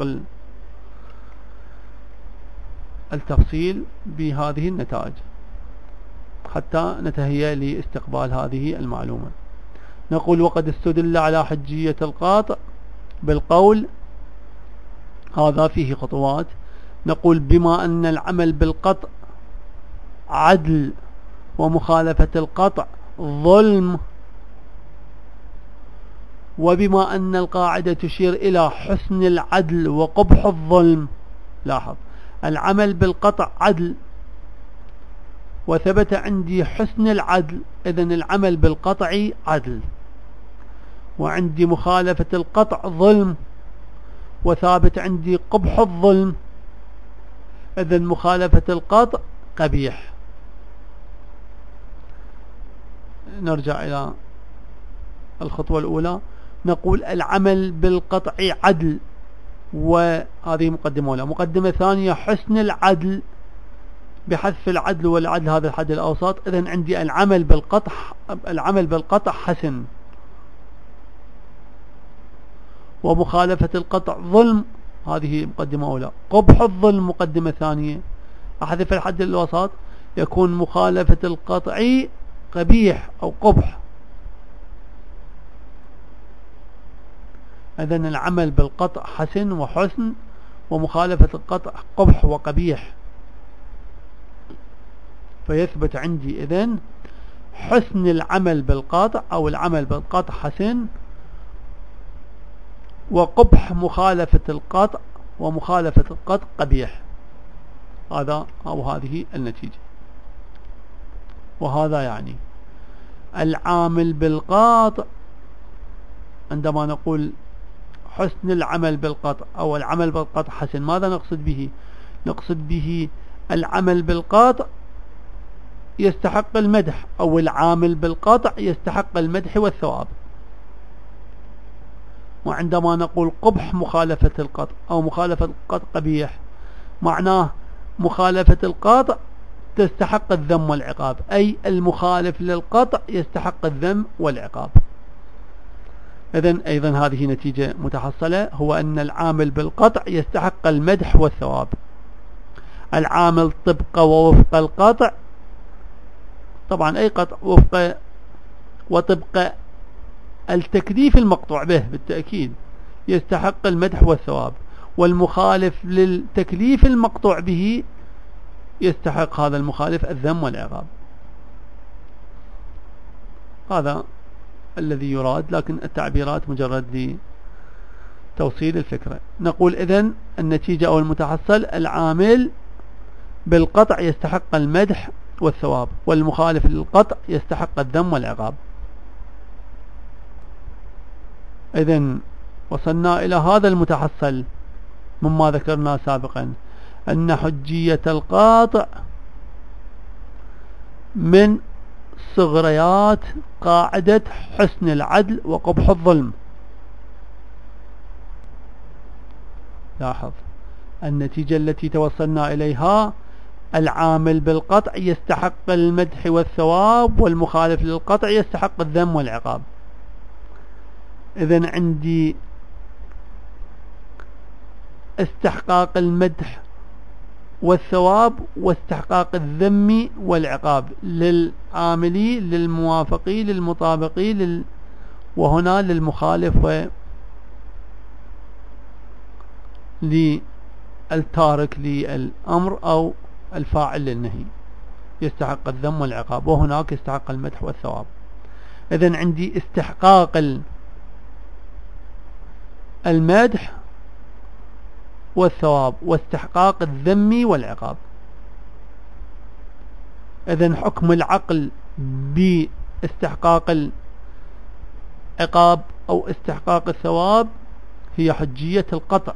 التفصيل بهذه النتائج حتى نتهيأ لاستقبال هذه المعلومة. نقول وقد استدل على حجية القاطع بالقول، هذا فيه خطوات. نقول بما أن العمل بالقطع عدل ومخالفة القطع ظلم، وبما أن القاعدة تشير إلى حسن العدل وقبح الظلم. لاحظ العمل بالقطع عدل وثبت عندي حسن العدل، إذن العمل بالقطع عدل. وعندي مخالفة القطع ظلم، وثابت عندي قبح الظلم، إذن مخالفة القطع قبيح. نرجع إلى الخطوة الأولى، نقول العمل بالقطع عدل، وهذه مقدمة أولى. مقدمة ثانية حسن العدل بحذف العدل والعدل هذا الحد الأوسط، إذن عندي العمل بالقطع العمل بالقطع حسن. ومخالفة القطع ظلم، هذه مقدمة أولى. قبح الظلم مقدمة ثانية، أحذف الحد الوسط يكون مخالفة القطع قبيح أو قبح. إذن العمل بالقطع حسن وحسن، ومخالفة القطع قبح وقبيح. فيثبت عندي إذن حسن العمل بالقطع أو العمل بالقطع حسن، وقبح مخالفة القطع ومخالفة القطع قبيح. هذا أو هذه النتيجة. وهذا يعني العامل بالقطع، عندما نقول حسن العمل بالقطع أو العمل بالقطع حسن، ماذا نقصد به؟ نقصد به العمل بالقطع يستحق المدح، أو العامل بالقطع يستحق المدح والثواب. وعندما نقول قبح مخالفة القطع أو مخالفة القطع قبيح، معناه مخالفة القطع تستحق الذم والعقاب، أي المخالف للقطع يستحق الذم والعقاب. إذن أيضا هذه نتيجة متحصلة، هو أن العامل بالقطع يستحق المدح والثواب. العامل طبق ووفق القطع، طبعا أي قطع وفق وطبق التكليف المقطوع به بالتأكيد يستحق المدح والثواب، والمخالف للتكليف المقطوع به يستحق هذا المخالف الذم والعقاب. هذا الذي يراد، لكن التعبيرات مجرد لتوصيل الفكرة. نقول إذن النتيجة أو المتحصل العامل بالقطع يستحق المدح والثواب، والمخالف للقطع يستحق الذم والعقاب. إذن وصلنا إلى هذا المتحصل مما ذكرنا سابقا، أن حجية القاطع من صغريات قاعدة حسن العدل وقبح الظلم. لاحظ النتيجة التي توصلنا إليها، العامل بالقطع يستحق المدح والثواب، والمخالف للقطع يستحق الذم والعقاب. إذن عندي استحقاق المدح والثواب واستحقاق الذم والعقاب للعاملي للموافقي للمطابقي لل... وهنا للمخالف وللتارك للأمر أو الفاعل للنهي يستحق الذم والعقاب، وهناك يستحق المدح والثواب. إذن عندي استحقاق المدح والثواب واستحقاق الذم والعقاب. إذن حكم العقل باستحقاق العقاب أو استحقاق الثواب هي حجية القطع،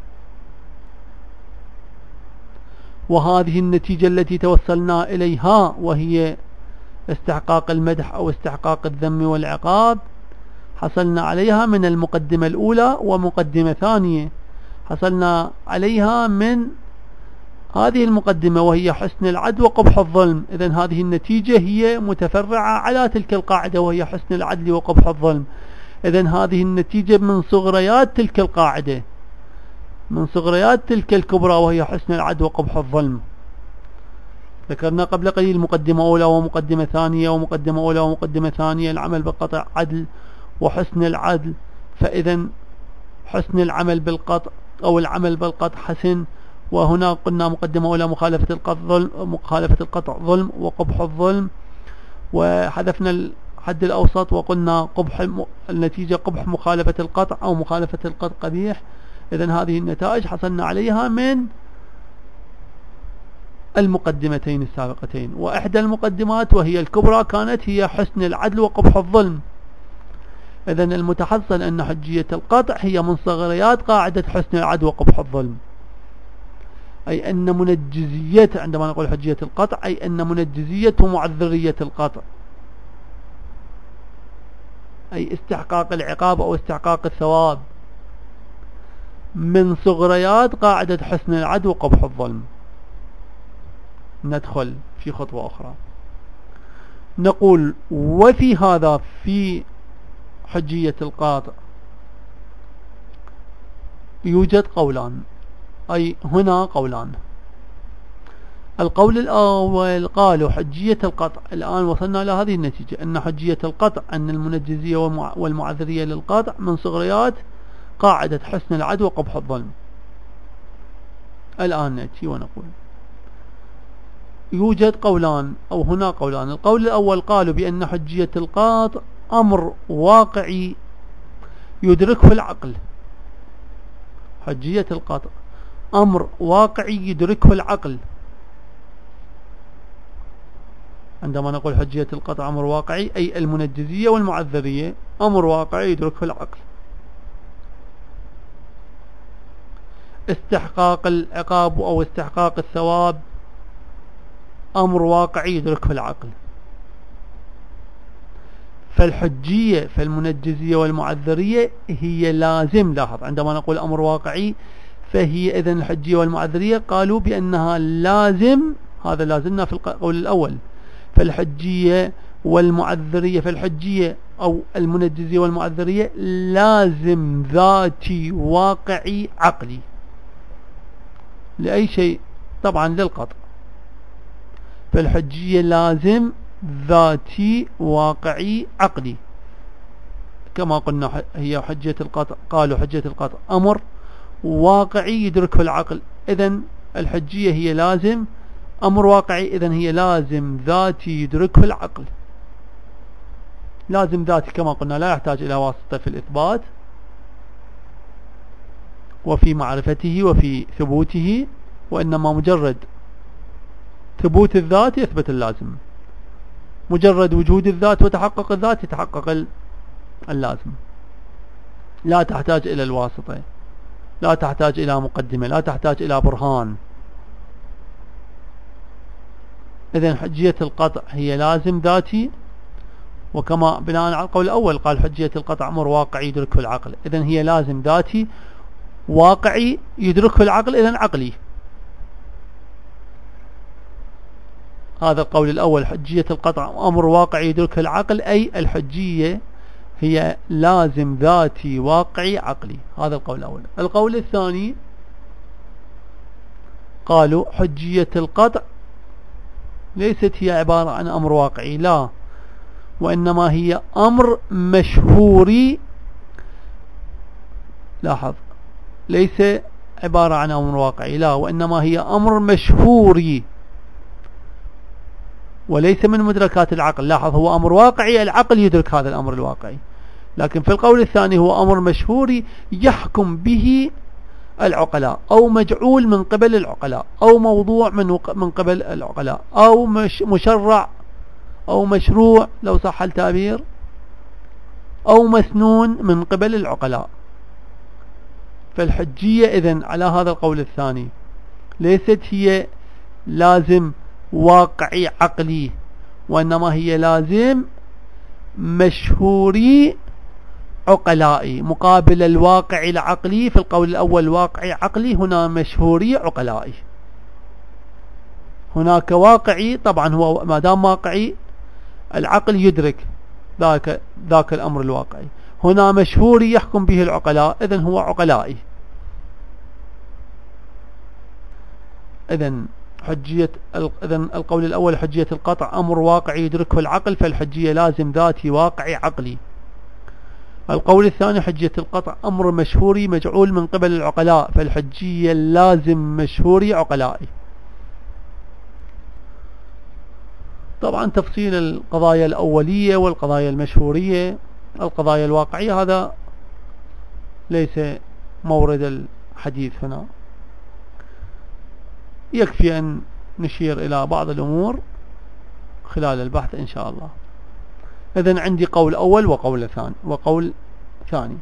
وهذه النتيجة التي توصلنا إليها وهي استحقاق المدح أو استحقاق الذم والعقاب حصلنا عليها من المقدمة الأولى ومقدمة ثانية. حصلنا عليها من هذه المقدمة وهي حسن العدل وقبح الظلم. إذن هذه النتيجة هي متفرعة على تلك القاعدة وهي حسن العدل وقبح الظلم. إذن هذه النتيجة من صغريات تلك القاعدة، من صغريات تلك الكبرى وهي حسن العدل وقبح الظلم. ذكرنا قبل قليل مقدمة أولى ومقدمة ثانية ومقدمة أولى ومقدمة ثانية، العمل بالقطع عدل وحسن العدل. فإذن حسن العمل بالقطع أو العمل بالقطع حسن، وهنا قلنا مقدمة أولى مخالفة القطع ظلم مخالفة القطع ظلم وقبح الظلم، وحذفنا الحد الأوسط وقلنا قبح النتيجة قبح مخالفة القطع أو مخالفة القطع قبيح. إذن هذه النتائج حصلنا عليها من المقدمتين السابقتين. وإحدى المقدمات وهي الكبرى كانت هي حسن العدل وقبح الظلم. إذن المتحصل أن حجية القطع هي من صغريات قاعدة حسن العدل وقبح الظلم، أي أن منجزية، عندما نقول حجية القطع أي أن منجزية ومعذرية القطع، أي استحقاق العقاب أو استحقاق الثواب، من صغريات قاعدة حسن العدل وقبح الظلم. ندخل في خطوة أخرى، نقول وفي هذا في حجية القاطع يوجد قولان، أي هنا قولان. القول الأول قالوا حجية القطع، الآن وصلنا إلى هذه النتيجة أن حجية القطع أن المنجزية والمعذرية للقاطع من صغريات قاعدة حسن العدل وقبح الظلم. الآن نأتي ونقول يوجد قولان أو هنا قولان. القول الأول قالوا بأن حجية القاطع أمر واقعي يدركه العقل. حجية القطع أمر واقعي يدركه العقل. عندما نقول حجية القطع أمر واقعي أي المنجزية والمعذرية أمر واقعي يدركه العقل. استحقاق العقاب أو استحقاق الثواب أمر واقعي يدركه العقل. فالحجية فالمنجزية والمعذرية هي لازم. لاحظ عندما نقول أمر واقعي فهي إذن الحجية والمعذرية قالوا بأنها لازم، هذا لازمنا في القول الأول. فالحجية والمعذرية فالحجية أو المنجزية والمعذرية لازم ذاتي واقعي عقلي لأي شيء، طبعا للقطع. فالحجية لازم ذاتي واقعي عقلي كما قلنا هي حجية القطع. قالوا حجية القطع أمر واقعي يدركه العقل، إذن الحجية هي لازم أمر واقعي، إذن هي لازم ذاتي يدركه العقل. لازم ذاتي كما قلنا لا يحتاج إلى واسطة في الإثبات وفي معرفته وفي ثبوته، وإنما مجرد ثبوت الذات يثبت اللازم، مجرد وجود الذات وتحقق الذات يتحقق اللازم. لا تحتاج إلى الواسطة، لا تحتاج إلى مقدمة، لا تحتاج إلى برهان. إذن حجية القطع هي لازم ذاتي، وكما بناء على القول الأول قال حجية القطع أمر واقعي يدركه العقل، إذن هي لازم ذاتي واقعي يدركه العقل، إذن عقلي. هذا القول الأول حجية القطع أمر واقعي يدركه العقل، أي الحجية هي لازم ذاتي واقعي عقلي. هذا القول الأول. القول الثاني قالوا حجية القطع ليست هي عبارة عن أمر واقعي، لا، وإنما هي أمر مشهوري. لاحظ، ليس عبارة عن أمر واقعي، لا، وإنما هي أمر مشهوري وليس من مدركات العقل. لاحظ، هو أمر واقعي العقل يدرك هذا الأمر الواقعي، لكن في القول الثاني هو أمر مشهوري يحكم به العقلاء، أو مجعول من قبل العقلاء، أو موضوع من من قبل العقلاء، أو مش مشرع أو مشروع لو صح التعبير، أو مسنون من قبل العقلاء. فالحجية إذن على هذا القول الثاني ليست هي لازم واقعي عقلي، وإنما هي لازم مشهوري عقلائي، مقابل الواقع العقلي. في القول الأول واقعي عقلي، هنا مشهوري عقلائي. هناك واقعي طبعا هو ما دام واقعي العقل يدرك ذاك ذاك الأمر الواقعي، هنا مشهوري يحكم به العقلاء، إذن هو عقلائي. إذن حجية إذن القول الأول حجية القطع أمر واقعي يدركه العقل، فالحجية لازم ذاتي واقعي عقلي. القول الثاني حجية القطع أمر مشهوري مجعول من قبل العقلاء، فالحجية لازم مشهوري عقلائي. طبعا تفصيل القضايا الأولية والقضايا المشهورية، القضايا الواقعية، هذا ليس مورد الحديث هنا. يكفي أن نشير إلى بعض الأمور خلال البحث إن شاء الله. إذن عندي قول أول وقول ثاني وقول ثاني.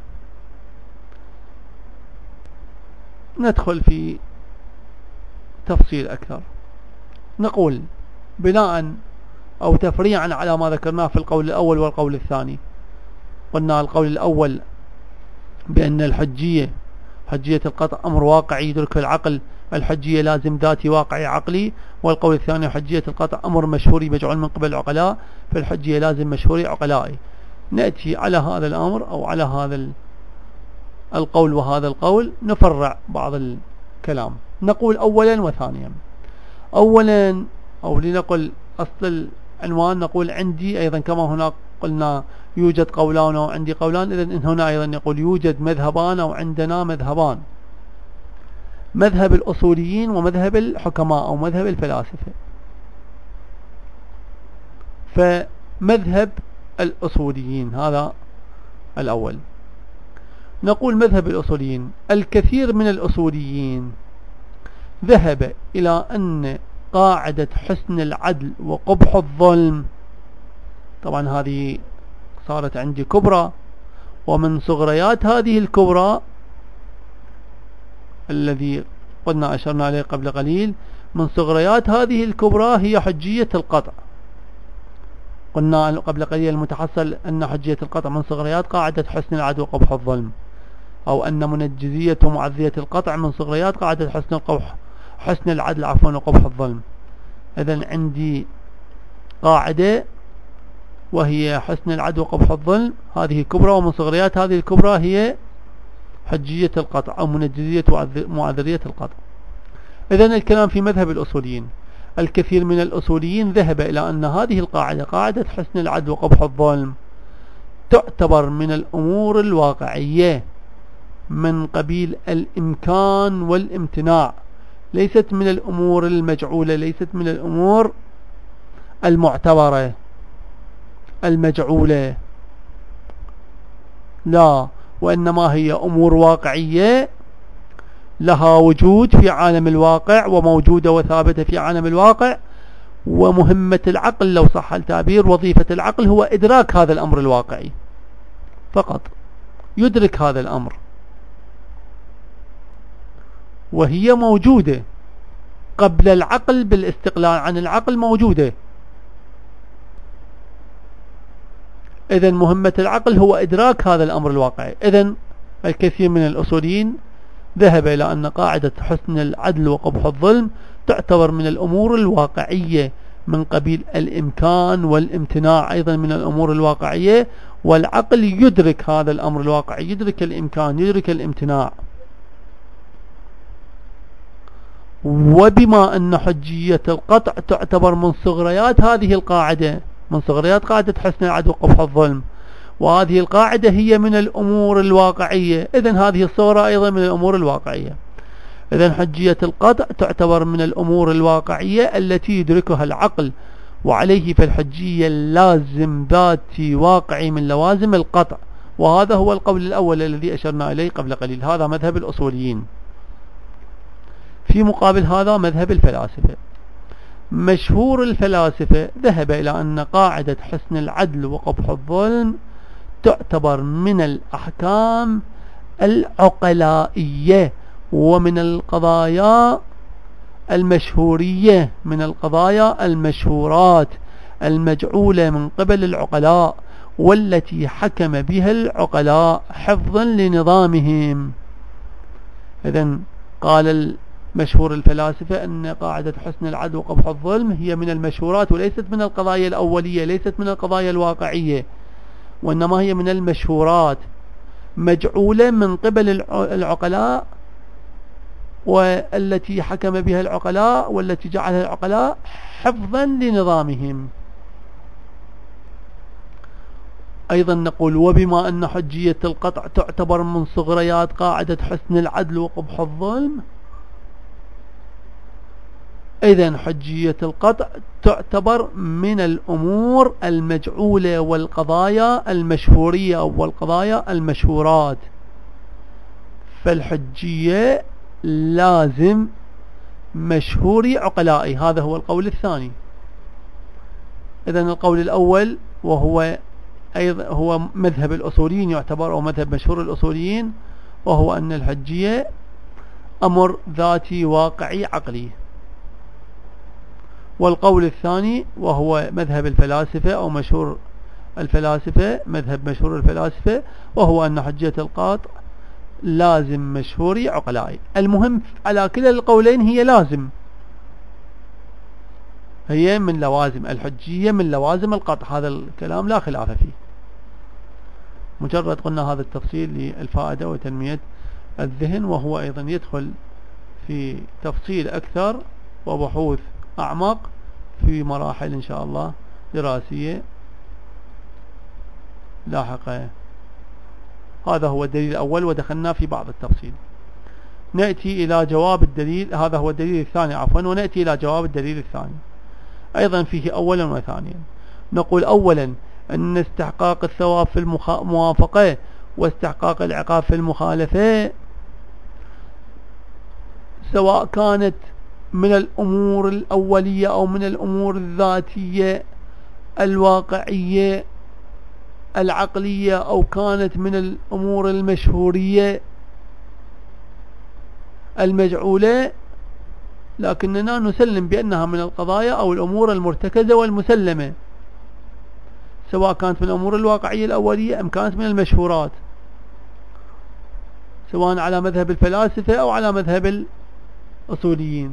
ندخل في تفصيل أكثر. نقول بناء أو تفريعا على ما ذكرناه في القول الأول والقول الثاني. قلنا القول الأول بأن الحجية حجية القطع أمر واقعي يدركه العقل، الحجية لازم ذاتي واقعي عقلي. والقول الثاني حجية القطع أمر مشهوري مجعول من قبل العقلاء، فالحجية لازم مشهوري عقلائي. نأتي على هذا الأمر أو على هذا القول وهذا القول نفرع بعض الكلام. نقول أولا وثانيا. أولا أو لنقل أصل العنوان نقول عندي أيضا كما هناك قلنا يوجد قولان أو عندي قولان، إذن هنا أيضا يقول يوجد مذهبان أو عندنا مذهبان، مذهب الأصوليين ومذهب الحكماء أو مذهب الفلاسفة. فمذهب الأصوليين هذا الأول. نقول مذهب الأصوليين، الكثير من الأصوليين ذهب إلى أن قاعدة حسن العدل وقبح الظلم، طبعا هذه صارت عندي كبرى، ومن صغريات هذه الكبرى الذي قلنا أشرنا عليه قبل قليل، من صغريات هذه الكبرى هي حجية القطع. قلنا قبل قليل المتحصل أن حجية القطع من صغريات قاعدة حسن العدل وقبح الظلم، أو أن منجزية ومعذية القطع من صغريات قاعدة حسن القبح حسن العدل عفوا وقبح الظلم. إذن عندي قاعدة وهي حسن العدل وقبح الظلم، هذه كبرى، ومن صغريات هذه الكبرى هي حجية القطع أو منجزية ومعذرية القطع. إذن الكلام في مذهب الأصوليين، الكثير من الأصوليين ذهب إلى أن هذه القاعدة قاعدة حسن العدل وقبح الظلم تعتبر من الأمور الواقعية من قبيل الإمكان والامتناع، ليست من الأمور المجعولة، ليست من الأمور المعتبرة المجعولة، لا، وإنما هي أمور واقعية لها وجود في عالم الواقع وموجودة وثابتة في عالم الواقع. ومهمة العقل لو صح التعبير، وظيفة العقل هو إدراك هذا الأمر الواقعي فقط، يدرك هذا الأمر، وهي موجودة قبل العقل بالاستقلال عن العقل موجودة. إذن مهمة العقل هو إدراك هذا الأمر الواقعي. إذن الكثير من الأصوليين ذهب إلى أن قاعدة حسن العدل وقبح الظلم تعتبر من الأمور الواقعية من قبيل الإمكان والامتناع، أيضا من الأمور الواقعية، والعقل يدرك هذا الأمر الواقعي، يدرك الإمكان يدرك الامتناع. وبما أن حجية القطع تعتبر من صغريات هذه القاعدة، من صغريات قاعدة حسن العدل وقبح الظلم، وهذه القاعدة هي من الأمور الواقعية، إذن هذه الصورة أيضا من الأمور الواقعية. إذن حجية القطع تعتبر من الأمور الواقعية التي يدركها العقل، وعليه فالحجية لازم ذاتي واقعي من لوازم القطع. وهذا هو القول الأول الذي أشرنا إليه قبل قليل، هذا مذهب الأصوليين. في مقابل هذا مذهب الفلاسفة. مشهور الفلاسفة ذهب إلى أن قاعدة حسن العدل وقبح الظلم تعتبر من الأحكام العقلائية ومن القضايا المشهورية، من القضايا المشهورات المجعولة من قبل العقلاء، والتي حكم بها العقلاء حفظا لنظامهم. إذن قال مشهور الفلاسفة أن قاعدة حسن العدل وقبح الظلم هي من المشهورات وليست من القضايا الأولية، ليست من القضايا الواقعية، وإنما هي من المشهورات مجعولة من قبل العقلاء، والتي حكم بها العقلاء والتي جعلها العقلاء حفظا لنظامهم. أيضا نقول وبما أن حجية القطع تعتبر من صغريات قاعدة حسن العدل وقبح الظلم، إذن حجية القطع تعتبر من الأمور المجعولة والقضايا المشهورية والقضايا المشهورات. فالحجية لازم مشهور عقلائي. هذا هو القول الثاني. إذن القول الأول وهو أيضا هو مذهب الأصوليين يعتبر، أو مذهب مشهور الأصوليين، وهو أن الحجية أمر ذاتي واقعي عقلي. والقول الثاني وهو مذهب الفلاسفة أو مشهور الفلاسفة، مذهب مشهور الفلاسفة، وهو أن حجية القاطع لازم مشهوري عقلائي. المهم على كلا القولين هي لازم، هي من لوازم الحجية، من لوازم القطع. هذا الكلام لا خلاف فيه، مجرد قلنا هذا التفصيل للفائدة وتنمية الذهن، وهو أيضا يدخل في تفصيل أكثر وبحوث أعمق في مراحل إن شاء الله دراسية لاحقة. هذا هو الدليل الأول، ودخلنا في بعض التفصيل. نأتي إلى جواب الدليل، هذا هو الدليل الثاني عفوا، ونأتي إلى جواب الدليل الثاني أيضا فيه أولا وثانيا. نقول أولا أن استحقاق الثواب في الموافقة واستحقاق العقاب في المخالفة سواء كانت من الأمور الأولية أو من الأمور الذاتية الواقعية العقلية، أو كانت من الأمور المشهورية المجعولة، لكننا نسلم بأنها من القضايا أو الأمور المرتكزة والمسلمة، سواء كانت من الأمور الواقعية الأولية أم كانت من المشهورات، سواء على مذهب الفلاسفة أو على مذهب الأصوليين.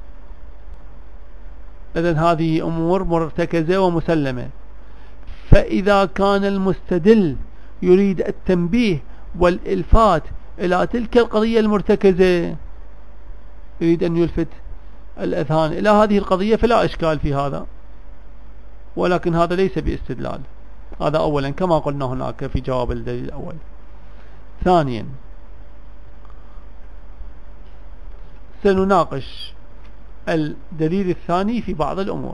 إذن هذه أمور مرتكزة ومسلمة. فإذا كان المستدل يريد التنبيه والإلفات إلى تلك القضية المرتكزة، يريد أن يلفت الأذهان إلى هذه القضية، فلا إشكال في هذا، ولكن هذا ليس باستدلال. هذا أولا كما قلنا هناك في جواب الدليل الأول. ثانيا سنناقش الدليل الثاني في بعض الأمور.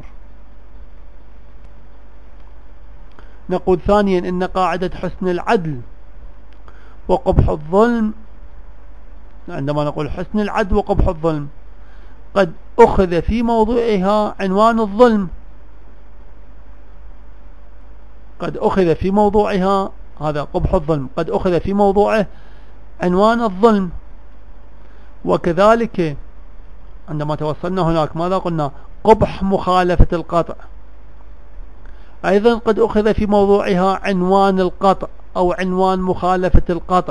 نقول ثانيا إن قاعدة حسن العدل وقبح الظلم، عندما نقول حسن العدل وقبح الظلم، قد أخذ في موضوعها عنوان الظلم، قد أخذ في موضوعها هذا قبح الظلم، قد أخذ في موضوعه عنوان الظلم. وكذلك عندما توصلنا هناك ماذا قلنا؟ قبح مخالفة القطع، أيضا قد أخذ في موضوعها عنوان القطع أو عنوان مخالفة القطع،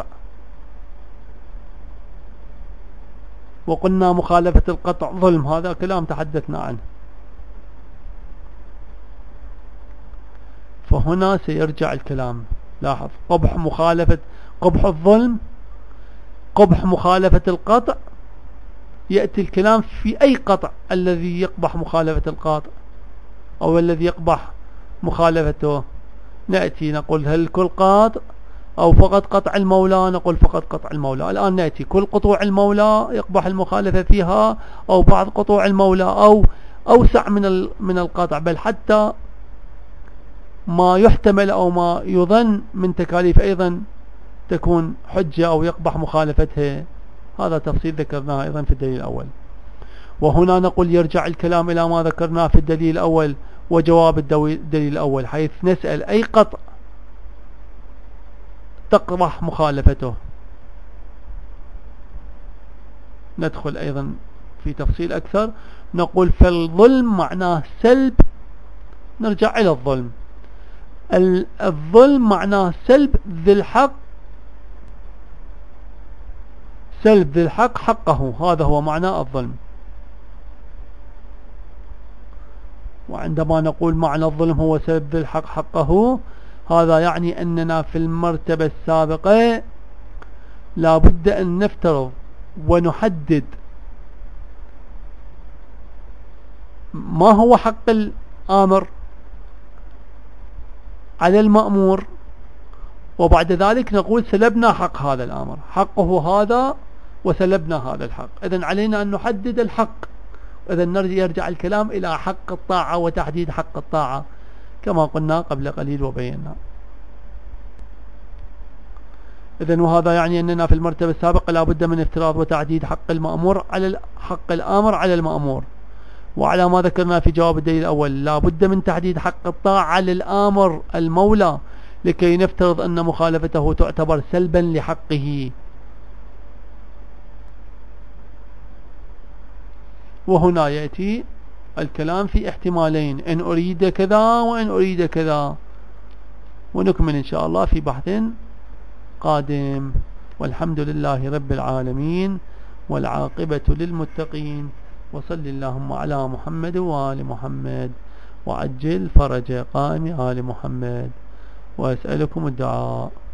وقلنا مخالفة القطع ظلم، هذا كلام تحدثنا عنه. فهنا سيرجع الكلام، لاحظ، قبح مخالفة، قبح الظلم، قبح مخالفة القطع، يأتي الكلام في أي قطع الذي يقبح مخالفة القاطع أو الذي يقبح مخالفته. نأتي نقول هل كل قاطع أو فقط قطع المولى؟ نقول فقط قطع المولى. الآن نأتي كل قطوع المولى يقبح المخالفة فيها، أو بعض قطوع المولى، أو أوسع من من القطع، بل حتى ما يحتمل أو ما يظن من تكاليف أيضا تكون حجة أو يقبح مخالفتها. هذا تفصيل ذكرناه أيضا في الدليل الأول. وهنا نقول يرجع الكلام إلى ما ذكرناه في الدليل الأول وجواب الدليل الأول، حيث نسأل أي قطع تقبح مخالفته. ندخل أيضا في تفصيل أكثر، نقول فالظلم معناه سلب، نرجع إلى الظلم. الظلم معناه سلب ذي الحق، سلب ذي الحق حقه، هذا هو معنى الظلم. وعندما نقول معنى الظلم هو سلب ذي الحق حقه، هذا يعني أننا في المرتبة السابقة لا بد أن نفترض ونحدد ما هو حق الآمر على المأمور، وبعد ذلك نقول سلبنا حق هذا الآمر، حقه هذا وسلبنا هذا الحق. إذن علينا أن نحدد الحق. إذن يرجع الكلام إلى حق الطاعة وتحديد حق الطاعة كما قلنا قبل قليل وبينا. إذن وهذا يعني أننا في المرتبة السابقة لا بد من افتراض وتعديد حق المأمور على حق الآمر على المأمور، وعلى ما ذكرنا في جواب الدليل الأول لا بد من تحديد حق الطاعة للآمر المولى لكي نفترض أن مخالفته تعتبر سلبا لحقه. وهنا يأتي الكلام في احتمالين، إن أريد كذا وإن أريد كذا، ونكمل إن شاء الله في بحث قادم. والحمد لله رب العالمين والعاقبة للمتقين، وصل اللهم على محمد وآل محمد وعجل فرج قائم آل محمد، وأسألكم الدعاء.